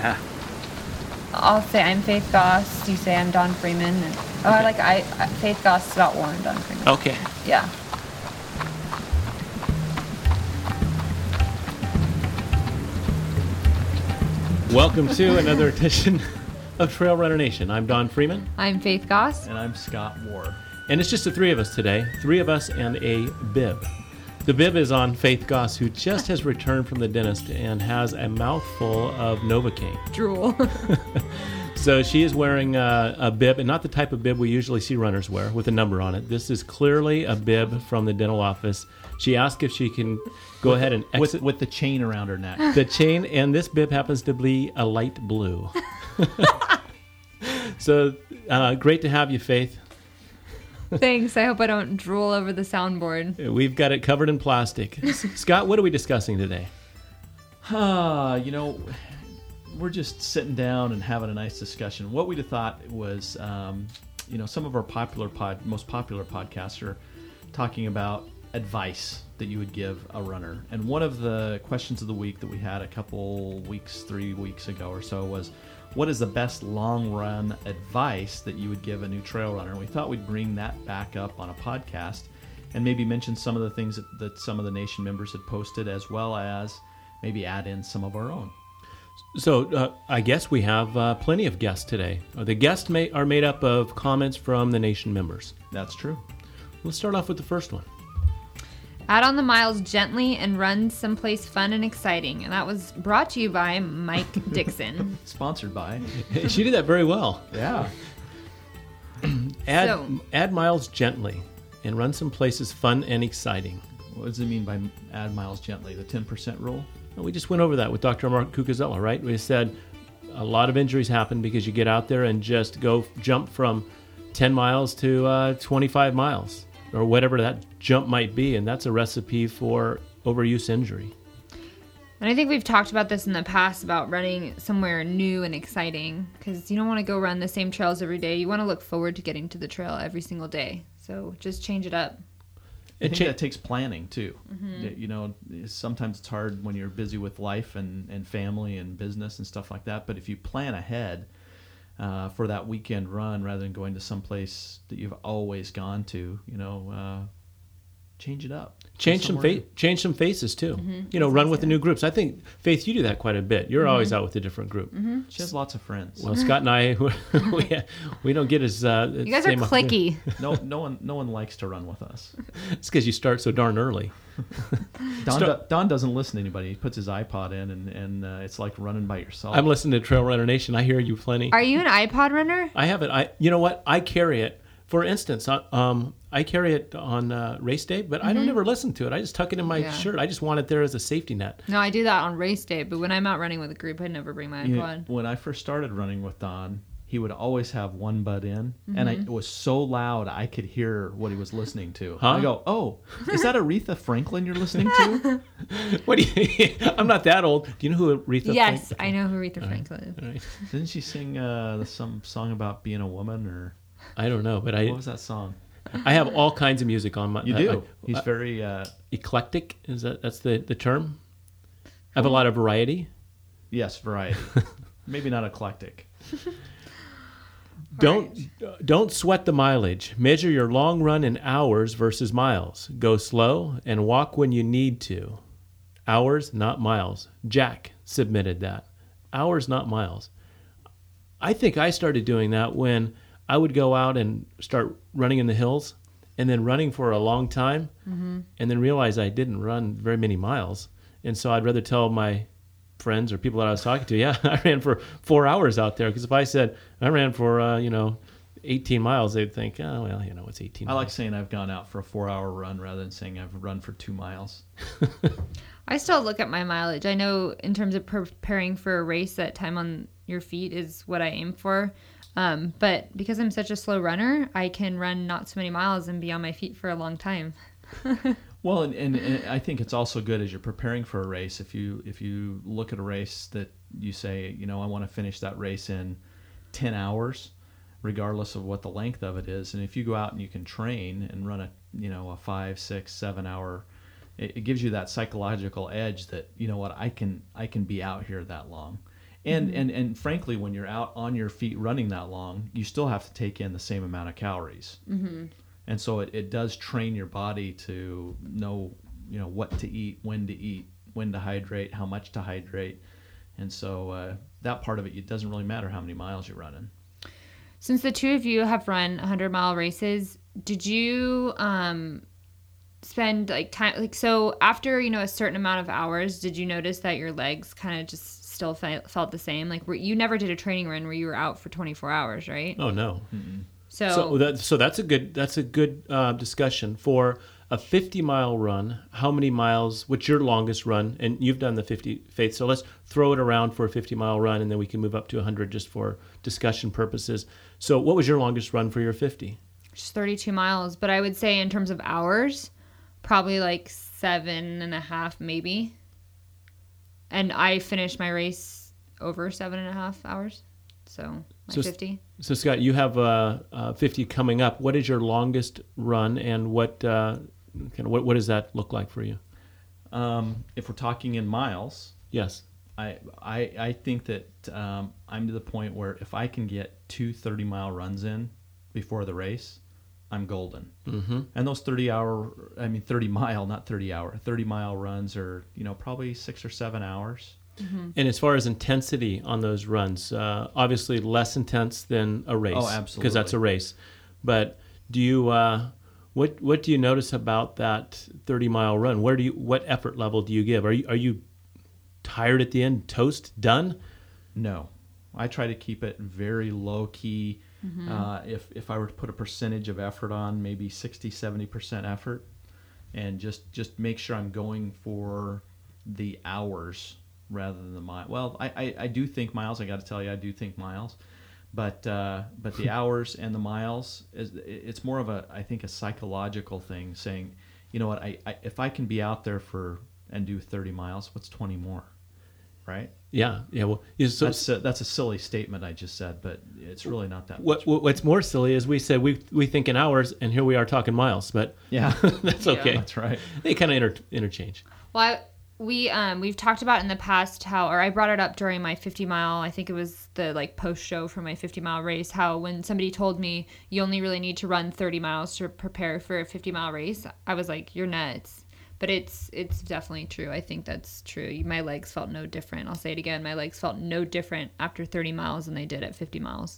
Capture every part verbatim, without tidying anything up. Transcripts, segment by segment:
Yeah. I'll say I'm Faith Goss. You say I'm Dawn Freeman. And, oh, I Okay. like I, I Faith Goss, Scott Warren, Dawn Freeman. Okay. Yeah. Welcome to another edition of Trail Runner Nation. I'm Don Freeman. I'm Faith Goss. And I'm Scott Ward. And it's just the three of us today. Three of us and a bib. The bib is on Faith Goss, who just has returned from the dentist and has a mouthful of Novocaine. Drool. So she is wearing a, a bib, and not the type of bib we usually see runners wear with a number on it. This is clearly a bib from the dental office. She asked if she can go with, ahead and with, exit with the chain around her neck. the chain, and this bib happens to be a light blue. So uh, great to have you, Faith. Thanks. I hope I don't drool over the soundboard. We've got it covered in plastic. Scott, what are we discussing today? Ah, you know, we're just sitting down and having a nice discussion. What we'd have thought was, um, you know, some of our popular pod, most popular podcasts are talking about advice that you would give a runner. And one of the questions of the week that we had a couple weeks, three weeks ago or so was, what is the best long run advice that you would give a new trail runner? And we thought we'd bring that back up on a podcast and maybe mention some of the things that, that some of the Nation members had posted, as well as maybe add in some of our own. So uh, I guess we have uh, plenty of guests today. Uh, The guests may, are made up of comments from the Nation members. That's true. Let's start off with the first one. Add on the miles gently and run someplace fun and exciting. And that was brought to you by Mike Dixon. Sponsored by. She did that very well. Yeah. Add, So- add miles gently and run some places fun and exciting. What does it mean by add miles gently? The ten percent rule? And we just went over that with Doctor Mark Cucuzella, right? We said a lot of injuries happen because you get out there and just go jump from ten miles to uh, twenty-five miles or whatever that jump might be. And that's a recipe for overuse injury. And I think we've talked about this in the past about running somewhere new and exciting, because you don't want to go run the same trails every day. You want to look forward to getting to the trail every single day. So just change it up. I It think cha- that takes planning too. Mm-hmm. You know, sometimes it's hard when you're busy with life and, and family and business and stuff like that. But if you plan ahead uh, for that weekend run, rather than going to some place that you've always gone to, you know, uh, change it up. Change Go some somewhere fa- new. change some faces too. You know, run with the new groups. I think Faith, you do that quite a bit. You're always out with a different group. She has lots of friends. Well, Scott and I, we, we don't get as uh, You guys are same- cliquey. no, no one, no one likes to run with us. It's because you start so darn early. Don, Start- do, Don doesn't listen to anybody. He puts his iPod in, and, and uh, it's like running by yourself. I'm listening to Trail Runner Nation. I hear you plenty. Are you an iPod runner? I have it. I, you know what? I carry it. For instance, uh, um, I carry it on uh, race day, but I don't ever listen to it. I just tuck it in my Yeah. shirt. I just want it there as a safety net. No, I do that on race day, but when I'm out running with a group, I never bring my You know, iPod. when I first started running with Don, he would always have one bud in, and I, it was so loud I could hear what he was listening to. Huh? I go, "Oh, is that Aretha Franklin you're listening to?" What do you? I'm not that old. Do you know who Aretha? Yes, Frank- I know who Aretha Franklin is. All right. Didn't she sing uh, some song about being a woman, or I don't know, but I what was that song? I have all kinds of music on my. You I- do. I- He's uh, very. Uh, eclectic. Is that that's the the term? I have a lot of variety. yes, variety. Maybe not eclectic. Don't don't sweat the mileage. Measure your long run in hours versus miles. Go slow and walk when you need to. Hours, not miles. Jack submitted that. Hours, not miles. I think I started doing that when I would go out and start running in the hills and then running for a long time Mm-hmm. and then realize I didn't run very many miles. And so I'd rather tell my friends or people that I was talking to, yeah, I ran for four hours out there. Because if I said I ran for, uh, you know, eighteen miles, they'd think, oh, well, you know, it's eighteen I like miles. saying I've gone out for a four-hour run rather than saying I've run for two miles. I still look at my mileage. I know in terms of preparing for a race, that time on your feet is what I aim for. Um, but because I'm such a slow runner, I can run not so many miles and be on my feet for a long time. Well, and, and, and I think it's also good as you're preparing for a race. If you if you look at a race that you say, you know, I want to finish that race in ten hours, regardless of what the length of it is. And if you go out and you can train and run a, you know, a five, six, seven hour, it, it gives you that psychological edge that, you know what, I can I can be out here that long. And, mm-hmm. and and frankly, when you're out on your feet running that long, you still have to take in the same amount of calories. Mm-hmm. And so it, it does train your body to know, you know, what to eat, when to eat, when to hydrate, how much to hydrate. And so uh, that part of it, it doesn't really matter how many miles you're running. Since the two of you have run hundred-mile races, did you um, spend like time, like, so after, you know, a certain amount of hours, did you notice that your legs kind of just still fe- felt the same? Like, were, you never did a training run where you were out for twenty-four hours, right? Oh, no. Mm-mm. So, so, that, so that's a good that's a good uh, discussion for a fifty mile run. How many miles? What's your longest run? And you've done the fifty, Faith. So let's throw it around for a fifty mile run, and then we can move up to one hundred just for discussion purposes. So, what was your longest run for your fifty? Just thirty-two miles, but I would say in terms of hours, probably like seven and a half, maybe. And I finished my race over seven and a half hours. So my so, fifty. So Scott, you have uh, uh, fifty coming up. What is your longest run, and what uh, kind of what what does that look like for you? Um, if we're talking in miles, yes, I I, I think that um, I'm to the point where if I can get two thirty mile runs in before the race, I'm golden. Mm-hmm. And those thirty hour, I mean thirty mile, not thirty hour, thirty mile runs are, you know, probably six or seven hours. Mm-hmm. And as far as intensity on those runs, uh, obviously less intense than a race. Oh, absolutely. Because that's a race. But do you, uh, what what do you notice about that thirty mile run? Where do you, what effort level do you give? Are you are you tired at the end, toast, done? No, I try to keep it very low key. Mm-hmm. Uh, if if I were to put a percentage of effort on, maybe sixty, seventy percent effort, and just just make sure I'm going for the hours rather than the mile. Well, I, I, I do think miles. I got to tell you, I do think miles, but uh, but the hours and the miles is it's more of a I think a psychological thing. Saying, you know what, I, I if I can be out there for and do thirty miles, what's twenty more, right? Yeah, yeah. Well, yeah, so, that's a, that's a silly statement I just said, but it's really not that what, much. What, what's more silly is we said we we think in hours, and here we are talking miles. But yeah, that's okay. Yeah. That's right. They kind of inter- interchange. Well, I, we um we've talked about in the past how, or I brought it up during my fifty mile. I think it was the like post show for my fifty mile race. How when somebody told me you only really need to run thirty miles to prepare for a fifty mile race, I was like, you're nuts. But it's it's definitely true. I think that's true. My legs felt no different. I'll say it again. My legs felt no different after thirty miles than they did at fifty miles.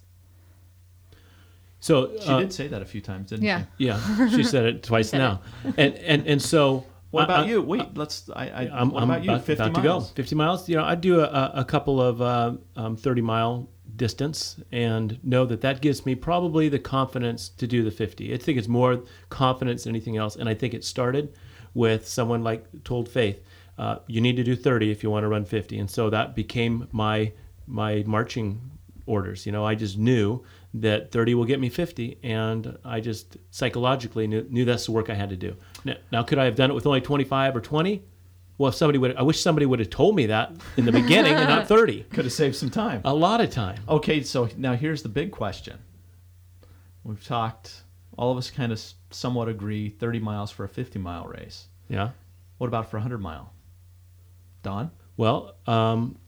So she uh, did say that a few times, didn't yeah. she? Yeah, she said it twice said now. It. And and and so what about I, you? Wait, let's. I. I I'm, what I'm about you? about, Fifty about miles. to go. Fifty miles. You know, I do a, a couple of uh, um, thirty mile distance, and know that that gives me probably the confidence to do the fifty. I think it's more confidence than anything else, and I think it started with someone like told Faith, uh, you need to do thirty if you want to run fifty, and so that became my my marching orders. You know, I just knew that thirty will get me fifty, and I just psychologically knew, knew that's the work I had to do. Now, now, could I have done it with only twenty-five or twenty? Well, if somebody would, I wish somebody would have told me that in the beginning and not thirty. Could have saved some time. A lot of time. Okay, so now here's the big question. We've talked, all of us kind of somewhat agree, thirty miles for a fifty mile race. Yeah. What about for a hundred mile? Don? Well, um,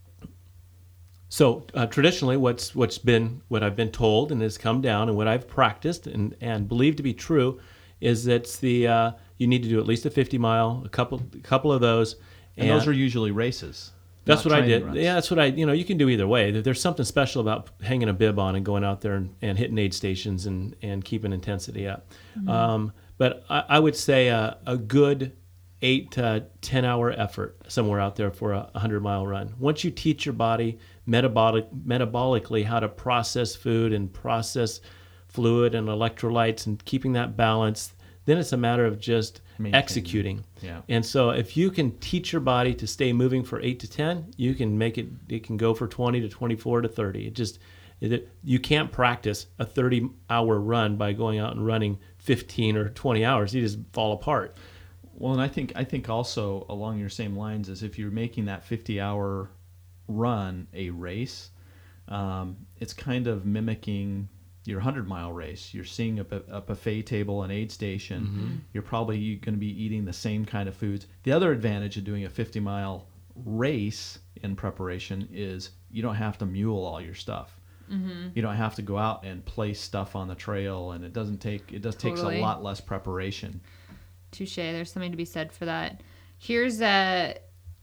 so uh, traditionally, what's what's been what I've been told and has come down, and what I've practiced and, and believed to be true, is that the uh, you need to do at least a fifty mile, a couple a couple of those, and, and those are usually races. That's what I did. Runs. Yeah, that's what I. You know, you can do either way. There's something special about hanging a bib on and going out there and, and hitting aid stations and, and keeping intensity up. Mm-hmm. Um, but I, I would say a, a good eight to ten hour effort somewhere out there for a hundred mile run. Once you teach your body metabolic metabolically how to process food and process fluid and electrolytes and keeping that balance, then it's a matter of just Maintaining. executing. Yeah. And so if you can teach your body to stay moving for eight to ten, you can make it, it can go for twenty to twenty-four to thirty. It just, it, you can't practice a thirty hour run by going out and running fifteen or twenty hours. You just fall apart. Well, and I think, I think also along your same lines is if you're making that fifty hour run a race, um, it's kind of mimicking your hundred mile race. You're seeing a, a buffet table, an aid station. Mm-hmm. You're probably going to be eating the same kind of foods. The other advantage of doing a fifty mile race in preparation is you don't have to mule all your stuff. Mm-hmm. You don't have to go out and place stuff on the trail, and it doesn't take it does takes Totally. a lot less preparation. Touche. There's something to be said for that. Here's a.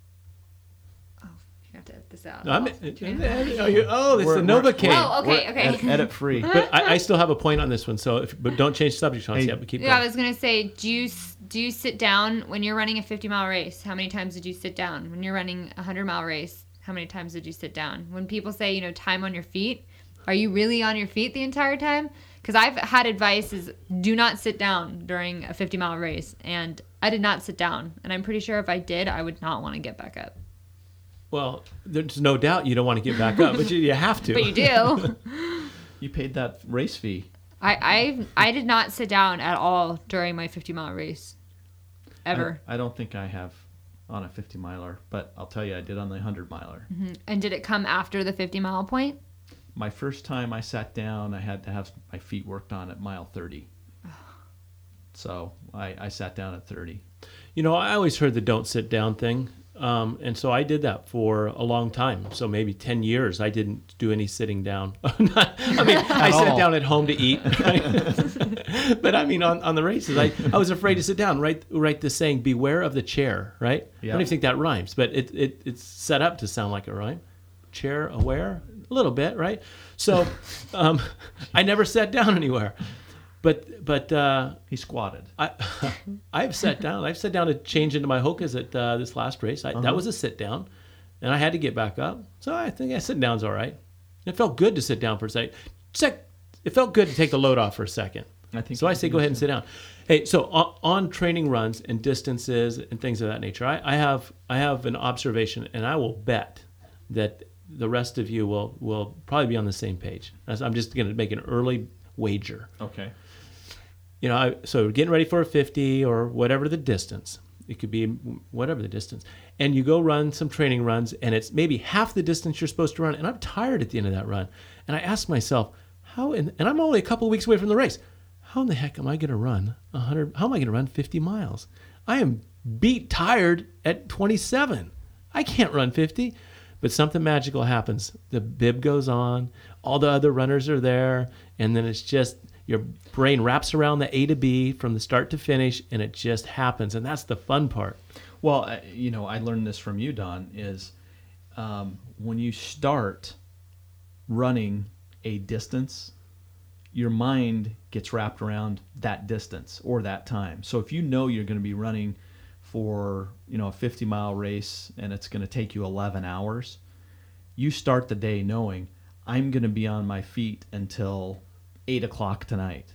Oh, you have to edit this out. I'm, Oh, oh, you- oh, it's We're- the Novocaine. we're- Oh, okay, we're okay. ed- edit free. But I, I still have a point on this one. So, if, but don't change the subject, Chauncey. Hey. Yeah, but keep Yeah, I going. was gonna say, do you s- do you sit down when you're running a fifty mile race? How many times did you sit down when you're running a hundred mile race? How many times did you sit down? When people say, you know, time on your feet, are you really on your feet the entire time? Because I've had advice is do not sit down during a fifty mile race, and I did not sit down, and I'm pretty sure if I did, I would not want to get back up. Well, there's no doubt you don't want to get back up, but you, you have to. But you do. You paid that race fee. I I I did not sit down at all during my fifty mile race, ever. I, I don't think I have on a fifty miler, but I'll tell you, I did on the hundred miler. Mhm. And did it come after the fifty mile point? My first time I sat down, I had to have my feet worked on at mile thirty. So I, I sat down at thirty. You know, I always heard the don't sit down thing. Um, and so I did that for a long time. So maybe ten years, I didn't do any sitting down. I mean, I sat all. down at home to eat. Right? But I mean, on, on the races, I, I was afraid to sit down. Right, right. The saying, beware of the chair, right? Yeah. I don't even think that rhymes, but it, it it's set up to sound like a rhyme. Chair aware? A little bit, right? So um, I never sat down anywhere. But but uh, He squatted. I I've sat down. I've sat down to change into my Hokas at uh, this last race. I, Uh-huh. That was a sit down, and I had to get back up. So I think yeah, sitting down's all right. It felt good to sit down for a second. Sec- it felt good to take the load off for a second. I think So I say go ahead and sit down. Hey, so on, on training runs and distances and things of that nature, I, I have I have an observation, and I will bet that the rest of you will will probably be on the same page. That's- I'm just going to make an early wager. Okay. You know, I, so getting ready for a fifty or whatever the distance, it could be whatever the distance, and you go run some training runs, and it's maybe half the distance you're supposed to run, and I'm tired at the end of that run, and I ask myself, how, in, and I'm only a couple of weeks away from the race, how in the heck am I going to run one hundred, how am I going to run fifty miles? I am beat tired at twenty-seven. I can't run fifty, but something magical happens. The bib goes on, all the other runners are there, and then it's just, your brain wraps around the A to B from the start to finish, and it just happens. And that's the fun part. Well, I- you know, I learned this from you, Don, is um, when you start running a distance, your mind gets wrapped around that distance or that time. So if you know you're going to be running for, you know, a fifty mile race and it's going to take you eleven hours, you start the day knowing I'm going to be on my feet until eight o'clock tonight.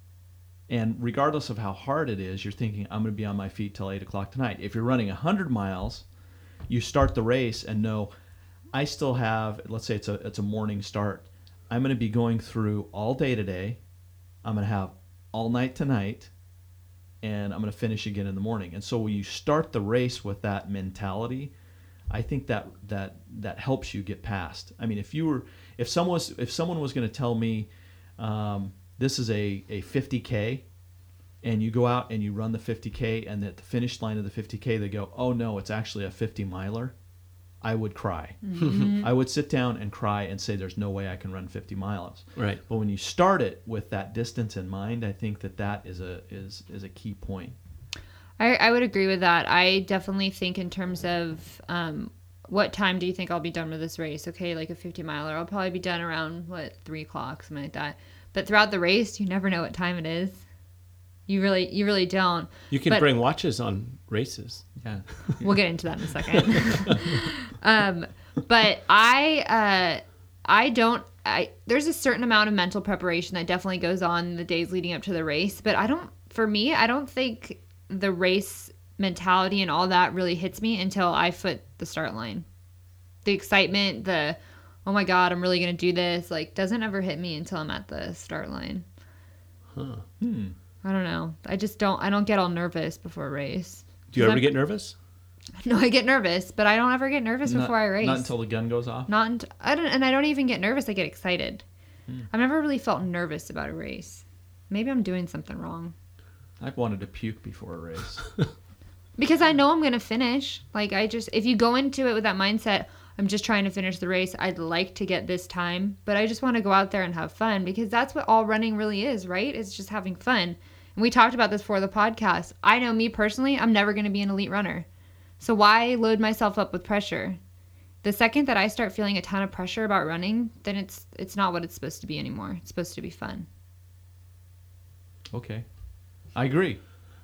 And regardless of how hard it is, you're thinking, I'm going to be on my feet till eight o'clock tonight. If you're running one hundred miles, you start the race and know, I still have, let's say it's a, it's a morning start. I'm going to be going through all day today. I'm going to have all night tonight, and I'm going to finish again in the morning. And so when you start the race with that mentality, I think that that that helps you get past. I mean, if you were, if someone was, if someone was going to tell me, um, this is a, a fifty K, and you go out and you run the fifty K, and at the finish line of the fifty K they go, oh no, it's actually a fifty miler, I would cry. Mm-hmm. I would sit down and cry and say there's no way I can run fifty miles. Right. But when you start it with that distance in mind, I think that that is a is is a key point. I, I would agree with that. I definitely think in terms of um, what time do you think I'll be done with this race? Okay, like a fifty miler, I'll probably be done around, what, three o'clock, something like that. But throughout the race, you never know what time it is. You really, you really don't. You can But- bring watches on races. Yeah. We'll get into that in a second. um, but I, uh, I don't. I there's a certain amount of mental preparation that definitely goes on the days leading up to the race. But I don't. For me, I don't think the race mentality and all that really hits me until I foot the start line. The excitement, the oh my god, I'm really gonna do this, like doesn't ever hit me until I'm at the start line. Huh. Hmm. I don't know. I just don't. I don't get all nervous before a race. Do you 'Cause ever I'm- get nervous? No, I get nervous, but I don't ever get nervous Not- before I race. Not until the gun goes off. Not unt- I don't, and I don't even get nervous. I get excited. Hmm. I've never really felt nervous about a race. Maybe I'm doing something wrong I've wanted to puke before a race. because I know I'm gonna finish. Like I just, if you go into it with that mindset, I'm just trying to finish the race. I'd like to get this time, but I just want to go out there and have fun, because that's what all running really is, right? It's just having fun. And we talked about this for the podcast. I know me personally, I'm never going to be an elite runner. So why load myself up with pressure? The second that I start feeling a ton of pressure about running, then it's it's not what it's supposed to be anymore. It's supposed to be fun. Okay. I agree.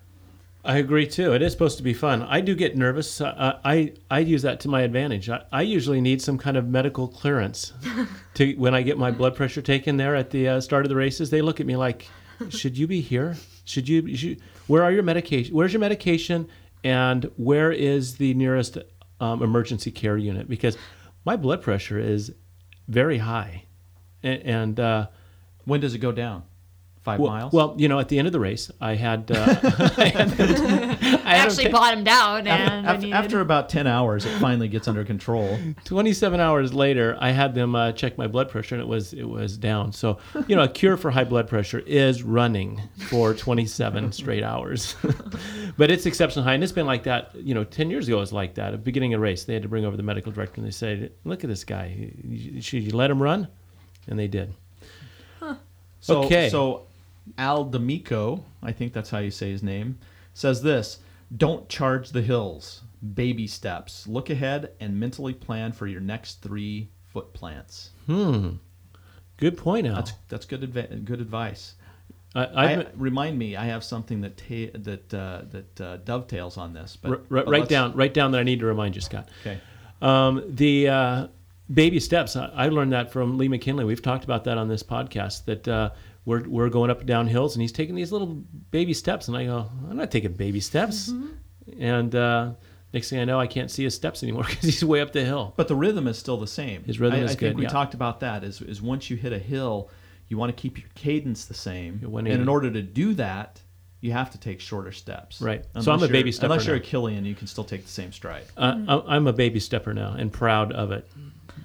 I agree too. It is supposed to be fun. I do get nervous. Uh, I I use that to my advantage. I, I usually need some kind of medical clearance to when I get my blood pressure taken there at the uh, start of the races. They look at me like, "Should you be here? Should you? Should, where are your medication? Where's your medication? And where is the nearest um, emergency care unit?" Because my blood pressure is very high, and, and uh, when does it go down? Five well, miles? Well, you know, at the end of the race, I had... Uh, I, had I actually a, bottomed out. And after, needed... after about ten hours, it finally gets under control. twenty-seven hours later, I had them uh, check my blood pressure, and it was it was down. So, you know, a cure for high blood pressure is running for twenty-seven straight hours. But it's exceptionally high, and it's been like that, you know, ten years ago it was like that. At the beginning of a race, they had to bring over the medical director, and they said, look at this guy. Should you let him run? And they did. Huh. So, okay. So... Al D'Amico, I think that's how you say his name, says this: don't charge the hills. Baby steps. Look ahead and mentally plan for your next three foot plants. Hmm. Good point, Al. That's that's good adv- good advice. I, I, remind me, I have something that ta- that uh, that uh, dovetails on this. But, r- but write down write down that I need to remind you, Scott. Okay. Um, the uh, baby steps. I, I learned that from Lee McKinley. We've talked about that on this podcast. That uh, We're we're going up and down hills, and he's taking these little baby steps. And I go, I'm not taking baby steps. Mm-hmm. And uh, next thing I know, I can't see his steps anymore because he's way up the hill. But the rhythm is still the same. His rhythm I, is I good. I think we yeah. talked about that. Is is once you hit a hill, you want to keep your cadence the same. And in in order to do that, you have to take shorter steps. Right. Unless so I'm a baby you're, stepper Unless now. you're a Killian, you can still take the same stride. Uh, mm-hmm. I'm a baby stepper now and proud of it.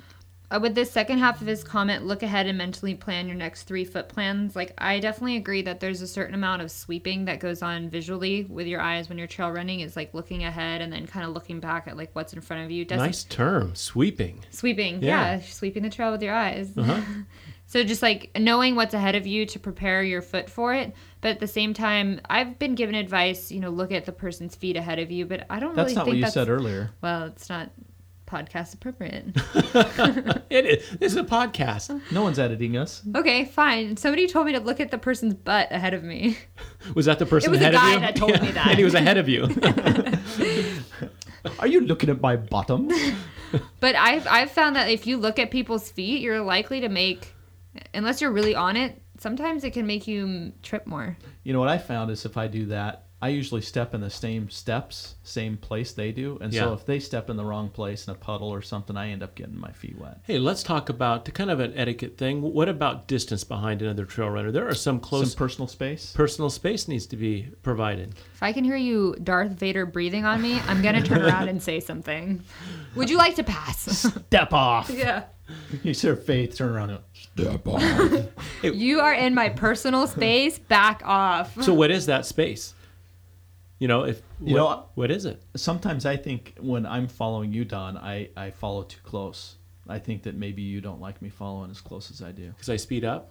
Uh, with this second half of his comment, look ahead and mentally plan your next three foot plans. Like, I definitely agree that there's a certain amount of sweeping that goes on visually with your eyes when you're trail running. Is like looking ahead and then kind of looking back at like what's in front of you. Doesn't... Nice term, sweeping. Sweeping, yeah. yeah, sweeping the trail with your eyes. Uh-huh. So just like knowing what's ahead of you to prepare your foot for it. But at the same time, I've been given advice, you know, look at the person's feet ahead of you. But I don't that's really not think what you that's... said earlier. Well, it's not podcast appropriate. It is. This is a podcast. No one's editing us. Okay, fine. Somebody told me to look at the person's butt ahead of me. Was that the person it was ahead a guy of you? that told yeah. me that. And he was ahead of you. Are you looking at my bottom? But I've I've found that if you look at people's feet, you're likely to make, unless you're really on it, sometimes it can make you trip more. You know what I found is if I do that, I usually step in the same steps, same place they do. And Yeah. so if they step in the wrong place in a puddle or something, I end up getting my feet wet. Hey, let's talk about kind of an etiquette thing. What about distance behind another trail runner? There are some close Some personal space. personal space needs to be provided. If I can hear you Darth Vader breathing on me, I'm going to turn around and say something. Would you like to pass? Step off. Yeah. You see her face, turn around and step off. You are in my personal space. Back off. So what is that space? You know, if You what, know- what is it? Sometimes I think when I'm following you, Don, I, I follow too close. I think that maybe you don't like me following as close as I do. Because I speed up?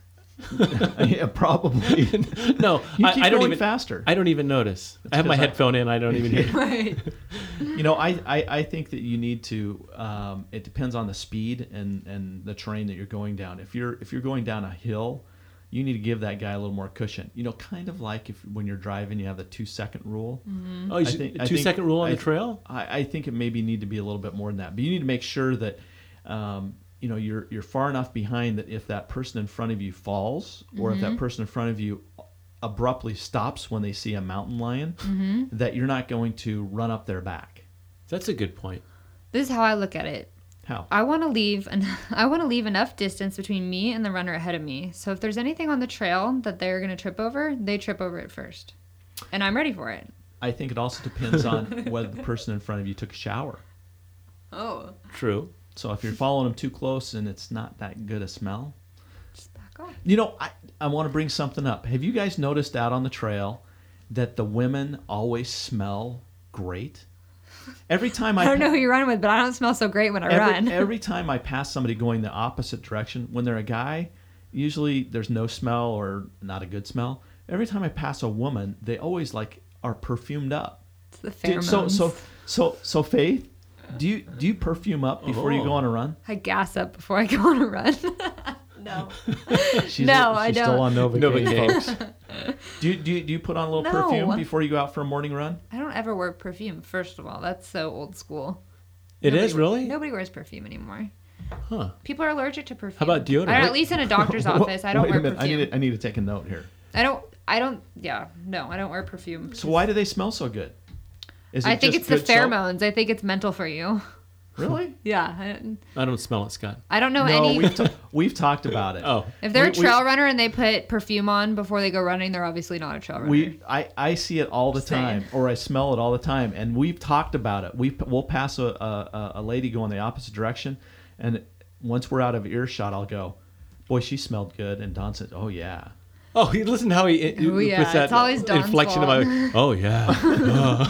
Yeah, probably. No, You I, keep I don't going even faster. I don't even notice. I have my 'cause I- headphone in. I don't even hear. Right. You know, I, I, I think that you need to. Um, it depends on the speed and, and the terrain that you're going down. If you're if you're going down a hill, you need to give that guy a little more cushion. You know, kind of like if when you're driving, you have the two second rule. Mm-hmm. Oh, you I should- think- a I two think- second rule on I- the trail? I, I think it maybe need to be a little bit more than that. But you need to make sure that um, you know you're you're far enough behind that if that person in front of you falls, or Mm-hmm. if that person in front of you abruptly stops when they see a mountain lion, Mm-hmm. that you're not going to run up their back. That's a good point. This is how I look at it. How? I want to leave and I want to leave enough distance between me and the runner ahead of me. So if there's anything on the trail that they're going to trip over, they trip over it first. And I'm ready for it. I think it also depends on whether the person in front of you took a shower. Oh. True. So if you're following them too close and it's not that good a smell, Just back off. you know, I, I want to bring something up. Have you guys noticed out on the trail that the women always smell great? every time I, I don't know who you're running with, but I don't smell so great when I every, run. every time I pass somebody going the opposite direction, when they're a guy, usually there's no smell or not a good smell. Every time I pass a woman, they always like are perfumed up. It's the Do- pheromones. so so so so Faith, do you do you perfume up before you Oh. go on a run? I gas up before I go on a run. No. She's, No, I she's don't. still on Novocaine, Novocaine. folks. Do you, do you do you put on a little No. perfume before you go out for a morning run? I don't ever wear perfume, first of all. That's so old school. It Nobody is we- really? Nobody wears perfume anymore. Huh. People are allergic to perfume. How about deodorant? Or at least in a doctor's office. I don't Wait wear a minute. perfume. I need to, I need to take a note here. I don't. I don't. Yeah. No, I don't wear perfume. So why do they smell so good? Is it I think just it's the good soap? pheromones. I think it's mental for you. Really? Yeah. I, I don't smell it, Scott. I don't know No, any. we've, ta- we've talked about it. Oh, If they're we- a trail runner and they put perfume on before they go running, they're obviously not a trail runner. We, I, I see it all the Just saying. time, or I smell it all the time, and we've talked about it. We we'll pass a, a a lady going the opposite direction, and once we're out of earshot, I'll go, "Boy, she smelled good," and Don said, "Oh yeah." oh, he listen how he Oh, yeah, puts that it's always Don's inflection fault. of my. Oh yeah.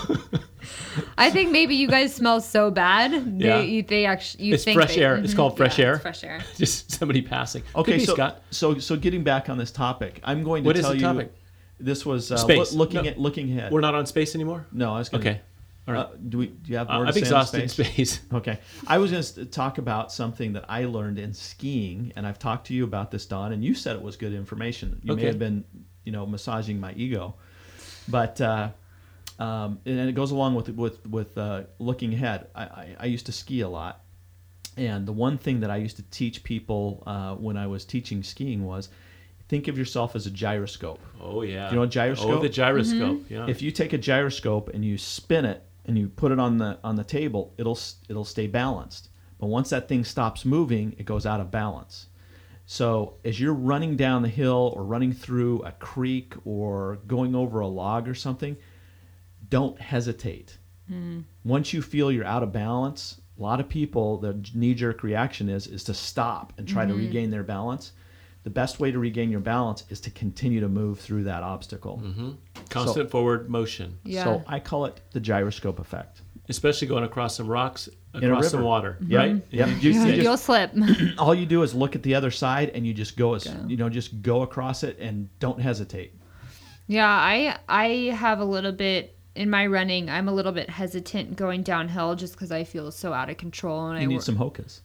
I think maybe you guys smell so bad. They, Yeah. you, they actually. You It's think fresh they- air. It's Mhm. called fresh Yeah, air. It's fresh air. Just somebody passing. Okay, Could be, so Scott. so so getting back on this topic, I'm going to What is tell the you. topic? This was uh, Space. loo- looking No. at looking ahead. We're not on space anymore. no, I was going Okay. All right. Uh, do we? Do you have Uh, more to I'm say on exhausted. space? Space. Okay. I was going to talk about something that I learned in skiing, and I've talked to you about this, Don, and you said it was good information. You may Okay. have been, you know, massaging my ego, but uh, um, and it goes along with with with uh, looking ahead. I, I, I used to ski a lot, and the one thing that I used to teach people uh, when I was teaching skiing was, think of yourself as a gyroscope. Oh yeah. You know a gyroscope? Oh, the gyroscope. Mm-hmm. Yeah. If you take a gyroscope and you spin it and you put it on the on the table, it'll it'll stay balanced. But once that thing stops moving, it goes out of balance. So as you're running down the hill or running through a creek or going over a log or something, don't hesitate. Once you feel you're out of balance, a lot of people, the knee-jerk reaction is is to stop and try to regain their balance. The best way to regain your balance is to continue to move through that obstacle. Constant forward motion, Yeah. So I call it the gyroscope effect. especially going across some rocks, a across some river. water, Yep. right? Yep. You- You- you you just- You'll slip. All you do is look at the other side and you just go as Go. you know, just go across it and don't hesitate. Yeah, I I have a little bit in my running. I'm a little bit hesitant going downhill just because I feel so out of control, and You I need wor- some hokas.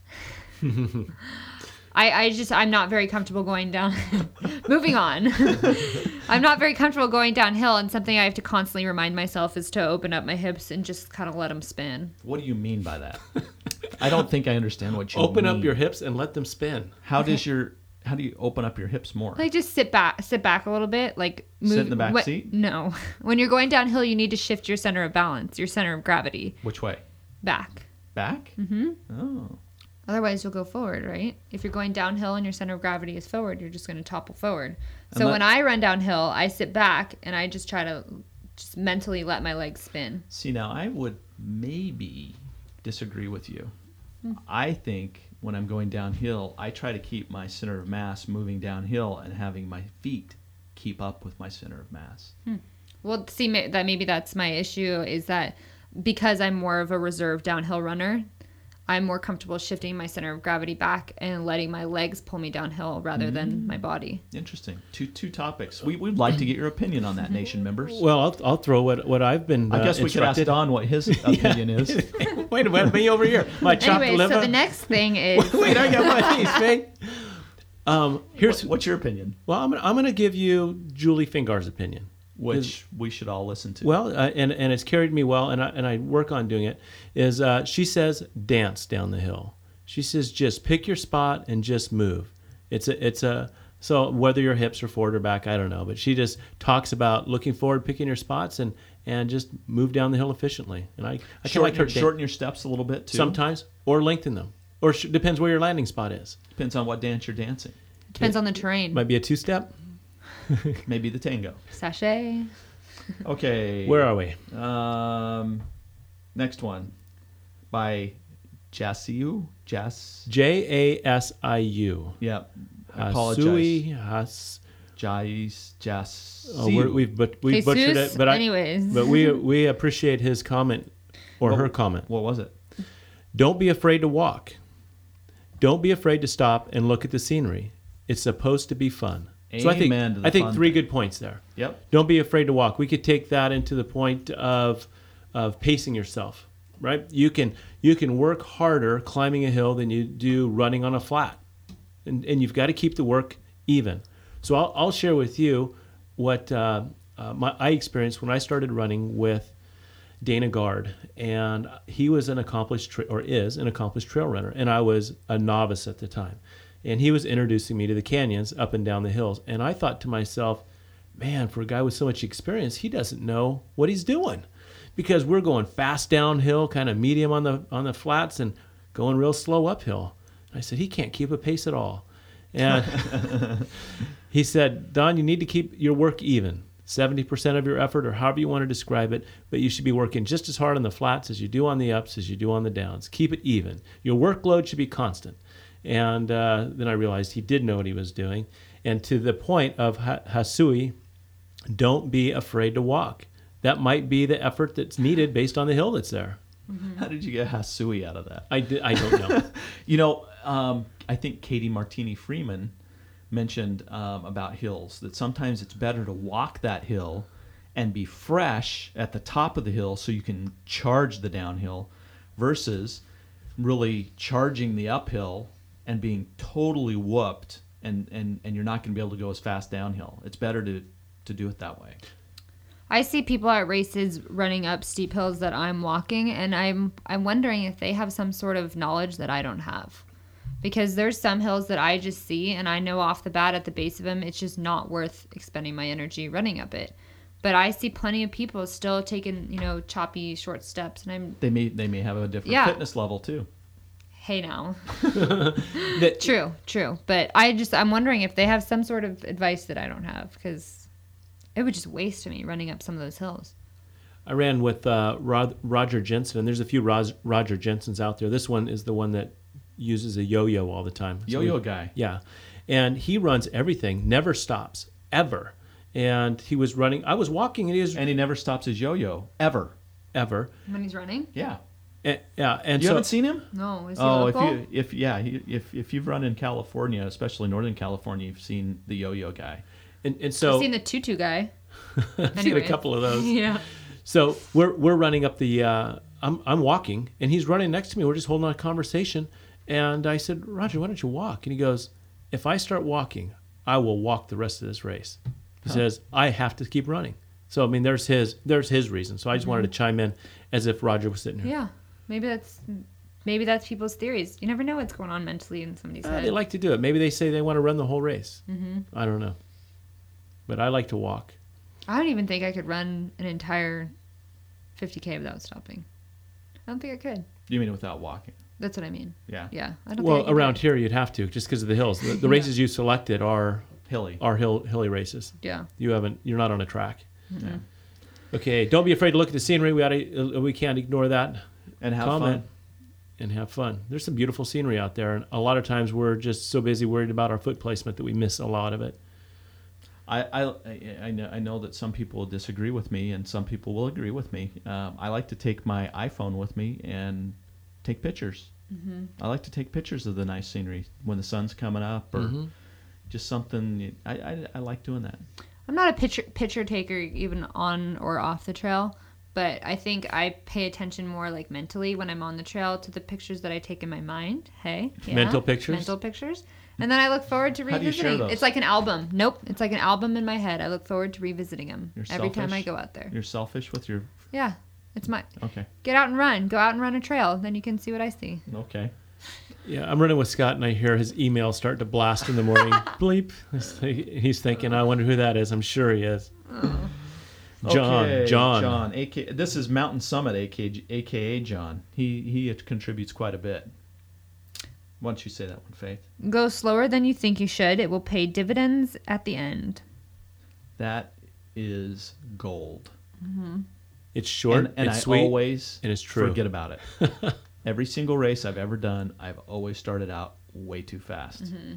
I I just I'm not very comfortable going down. Moving on, I'm not very comfortable going downhill, and something I have to constantly remind myself is to open up my hips and just kind of let them spin. What do you mean by that? I don't think I understand what you Open mean. up your hips and let them spin. How does your how do you open up your hips more? Like just sit back, sit back a little bit, like move. Sit in the back what- seat? No, when you're going downhill, you need to shift your center of balance, your center of gravity, Which way? back. Back? Mm-hmm. Oh. Otherwise, you'll go forward, right? If you're going downhill and your center of gravity is forward, you're just going to topple forward. So let- when I run downhill, I sit back and I just try to just mentally let my legs spin. See, now I would maybe disagree with you. Hmm. I think when I'm going downhill, I try to keep my center of mass moving downhill and having my feet keep up with my center of mass. Well, see, ma- that maybe that's my issue is that because I'm more of a reserve downhill runner, I'm more comfortable shifting my center of gravity back and letting my legs pull me downhill rather than my body. Interesting. Two two topics. We we'd like to get your opinion on that, nation members. Well, I'll, I'll throw what, what I've been. I uh, guess we could ask instructed. Don what his opinion is. Wait a minute, me over here. My chopped Anyway, liver. so the next thing is Wait, I got my piece, man. Um, here's What- what's your opinion? well, I'm gonna, I'm gonna give you Julie Fingar's opinion. Which we should all listen to. Well, uh, and and it's carried me well, and I and I work on doing it. Is uh, she says dance down the hill. She says just pick your spot and just move. It's a it's a so whether your hips are forward or back, I don't know, but she just talks about looking forward, picking your spots, and and just move down the hill efficiently. And I I kind of shorten, like her your, dan- shorten your steps a little bit too. sometimes or lengthen them, or sh- depends where your landing spot is. Depends on what dance you're dancing. depends on the terrain. Might be a two step. Maybe the tango. Sachet. Okay. Where are we? Um, next one by Jasiu. Jas. J A S I U. Yeah. I apologize. Hasui, Has. Jais. Jas. Oh, we're, we've but we butchered Jesus. it, but I Anyways. but we we appreciate his comment. or What- her comment. What was it? Don't be afraid to walk. Don't be afraid to stop and look at the scenery. It's supposed to be fun. So I think, Amen to the I think fun three thing. good points there. Yep. Don't be afraid to walk. We could take that into the point of of pacing yourself, right? You can you can work harder climbing a hill than you do running on a flat, and and you've got to keep the work even. So I'll I'll share with you what uh, uh, my I experienced when I started running with Dana Gard, and he was an accomplished tra- or is an accomplished trail runner, and I was a novice at the time. And he was introducing me to the canyons up and down the hills. And I thought to myself, man, for a guy with so much experience, he doesn't know what he's doing, because we're going fast downhill, kind of medium on the on the flats, and going real slow uphill. I said, he can't keep a pace at all. And he said, Don, you need to keep your work even, seventy percent of your effort, or however you want to describe it, but you should be working just as hard on the flats as you do on the ups, as you do on the downs. Keep it even. Your workload should be constant. And uh, then I realized he did know what he was doing. And to the point of ha- Hasui, don't be afraid to walk. That might be the effort that's needed based on the hill that's there. How did you get Hasui out of that? I, di- I don't know. You know, um, I think Katie Martini Freeman mentioned um, about hills, that sometimes it's better to walk that hill and be fresh at the top of the hill so you can charge the downhill, versus really charging the uphill and being totally whooped, and, and, and you're not going to be able to go as fast downhill. It's better to, to do it that way. I see people at races running up steep hills that I'm walking, and I'm I'm wondering if they have some sort of knowledge that I don't have. Because there's some hills that I just see, and I know off the bat at the base of them, it's just not worth expending my energy running up it. But I see plenty of people still taking, you know, choppy, short steps, and I'm, They may they may have a different Yeah. fitness level too. hey now. That- True, true. But I just, I'm wondering if they have some sort of advice that I don't have, because it would just waste me running up some of those hills. I ran with uh, Rod- Roger Jensen, and there's a few Ros- Roger Jensens out there. This one is the one that uses a yo-yo all the time. So Yo-yo we- guy. Yeah. And he runs everything, never stops, ever. And he was running, I was walking, and he was And he never stops his yo-yo ever. ever. When he's running? Yeah. And, yeah. And You so haven't seen him? No. Is he Oh, if local? you if yeah, he, if if you've run in California, especially Northern California, you've seen the yo-yo guy. and, and so I've seen the tutu guy. I've seen a Anyways. couple of those. Yeah. So we're we're running up the. Uh, I'm I'm walking, and he's running next to me. We're just holding on a conversation, and I said, Roger, why don't you walk? And he goes, if I start walking, I will walk the rest of this race. He says, I have to keep running. So I mean, there's his there's his reason. So I just wanted to chime in as if Roger was sitting here. Yeah. Maybe that's maybe that's people's theories. You never know what's going on mentally in somebody's Uh, head. they like to do it. Maybe they say they want to run the whole race. Mm-hmm. I don't know, but I like to walk. I don't even think I could run an entire fifty K without stopping. I don't think I could. You mean without walking? That's what I mean. Yeah. Yeah. I don't Well, think I could around do it. here you'd have to, just because of the hills. The, the races you selected are Hilly. are hill hilly races. Yeah. You haven't. You're not on a track. Yeah. Okay, don't be afraid to look at the scenery. We ought to, we can't ignore that. And have Comment fun. and have fun. There's some beautiful scenery out there, and a lot of times we're just so busy worried about our foot placement that we miss a lot of it. I, I, I, know, I know that some people will disagree with me and some people will agree with me. Um, I like to take my iPhone with me and take pictures. Mm-hmm. I like to take pictures of the nice scenery when the sun's coming up, or Mm-hmm. just something. I, I, I like doing that. I'm not a picture picture taker even on or off the trail, but I think I pay attention more like mentally when I'm on the trail to the pictures that I take in my mind. Hey, yeah. Mental pictures? Mental pictures. And then I look forward to How do you share revisiting. those? It's like an album. Nope, it's like an album in my head. I look forward to revisiting them You're every time I selfish? go out there. You're selfish with your. Yeah, it's my Okay. get out and run. Go out and run a trail. Then you can see what I see. Okay. Yeah, I'm running with Scott, and I hear his email start to blast in the morning. Bleep. He's thinking, I wonder who that is. I'm sure he is. John. Okay, John. John. A K, this is Mountain Summit, A K, A K A John. He he contributes quite a bit. Why don't you say that one, Faith? Go slower than you think you should. It will pay dividends at the end. That is gold. It's short, and and it's I sweet, always and it's true. forget about it. Every single race I've ever done, I've always started out way too fast. Mm-hmm.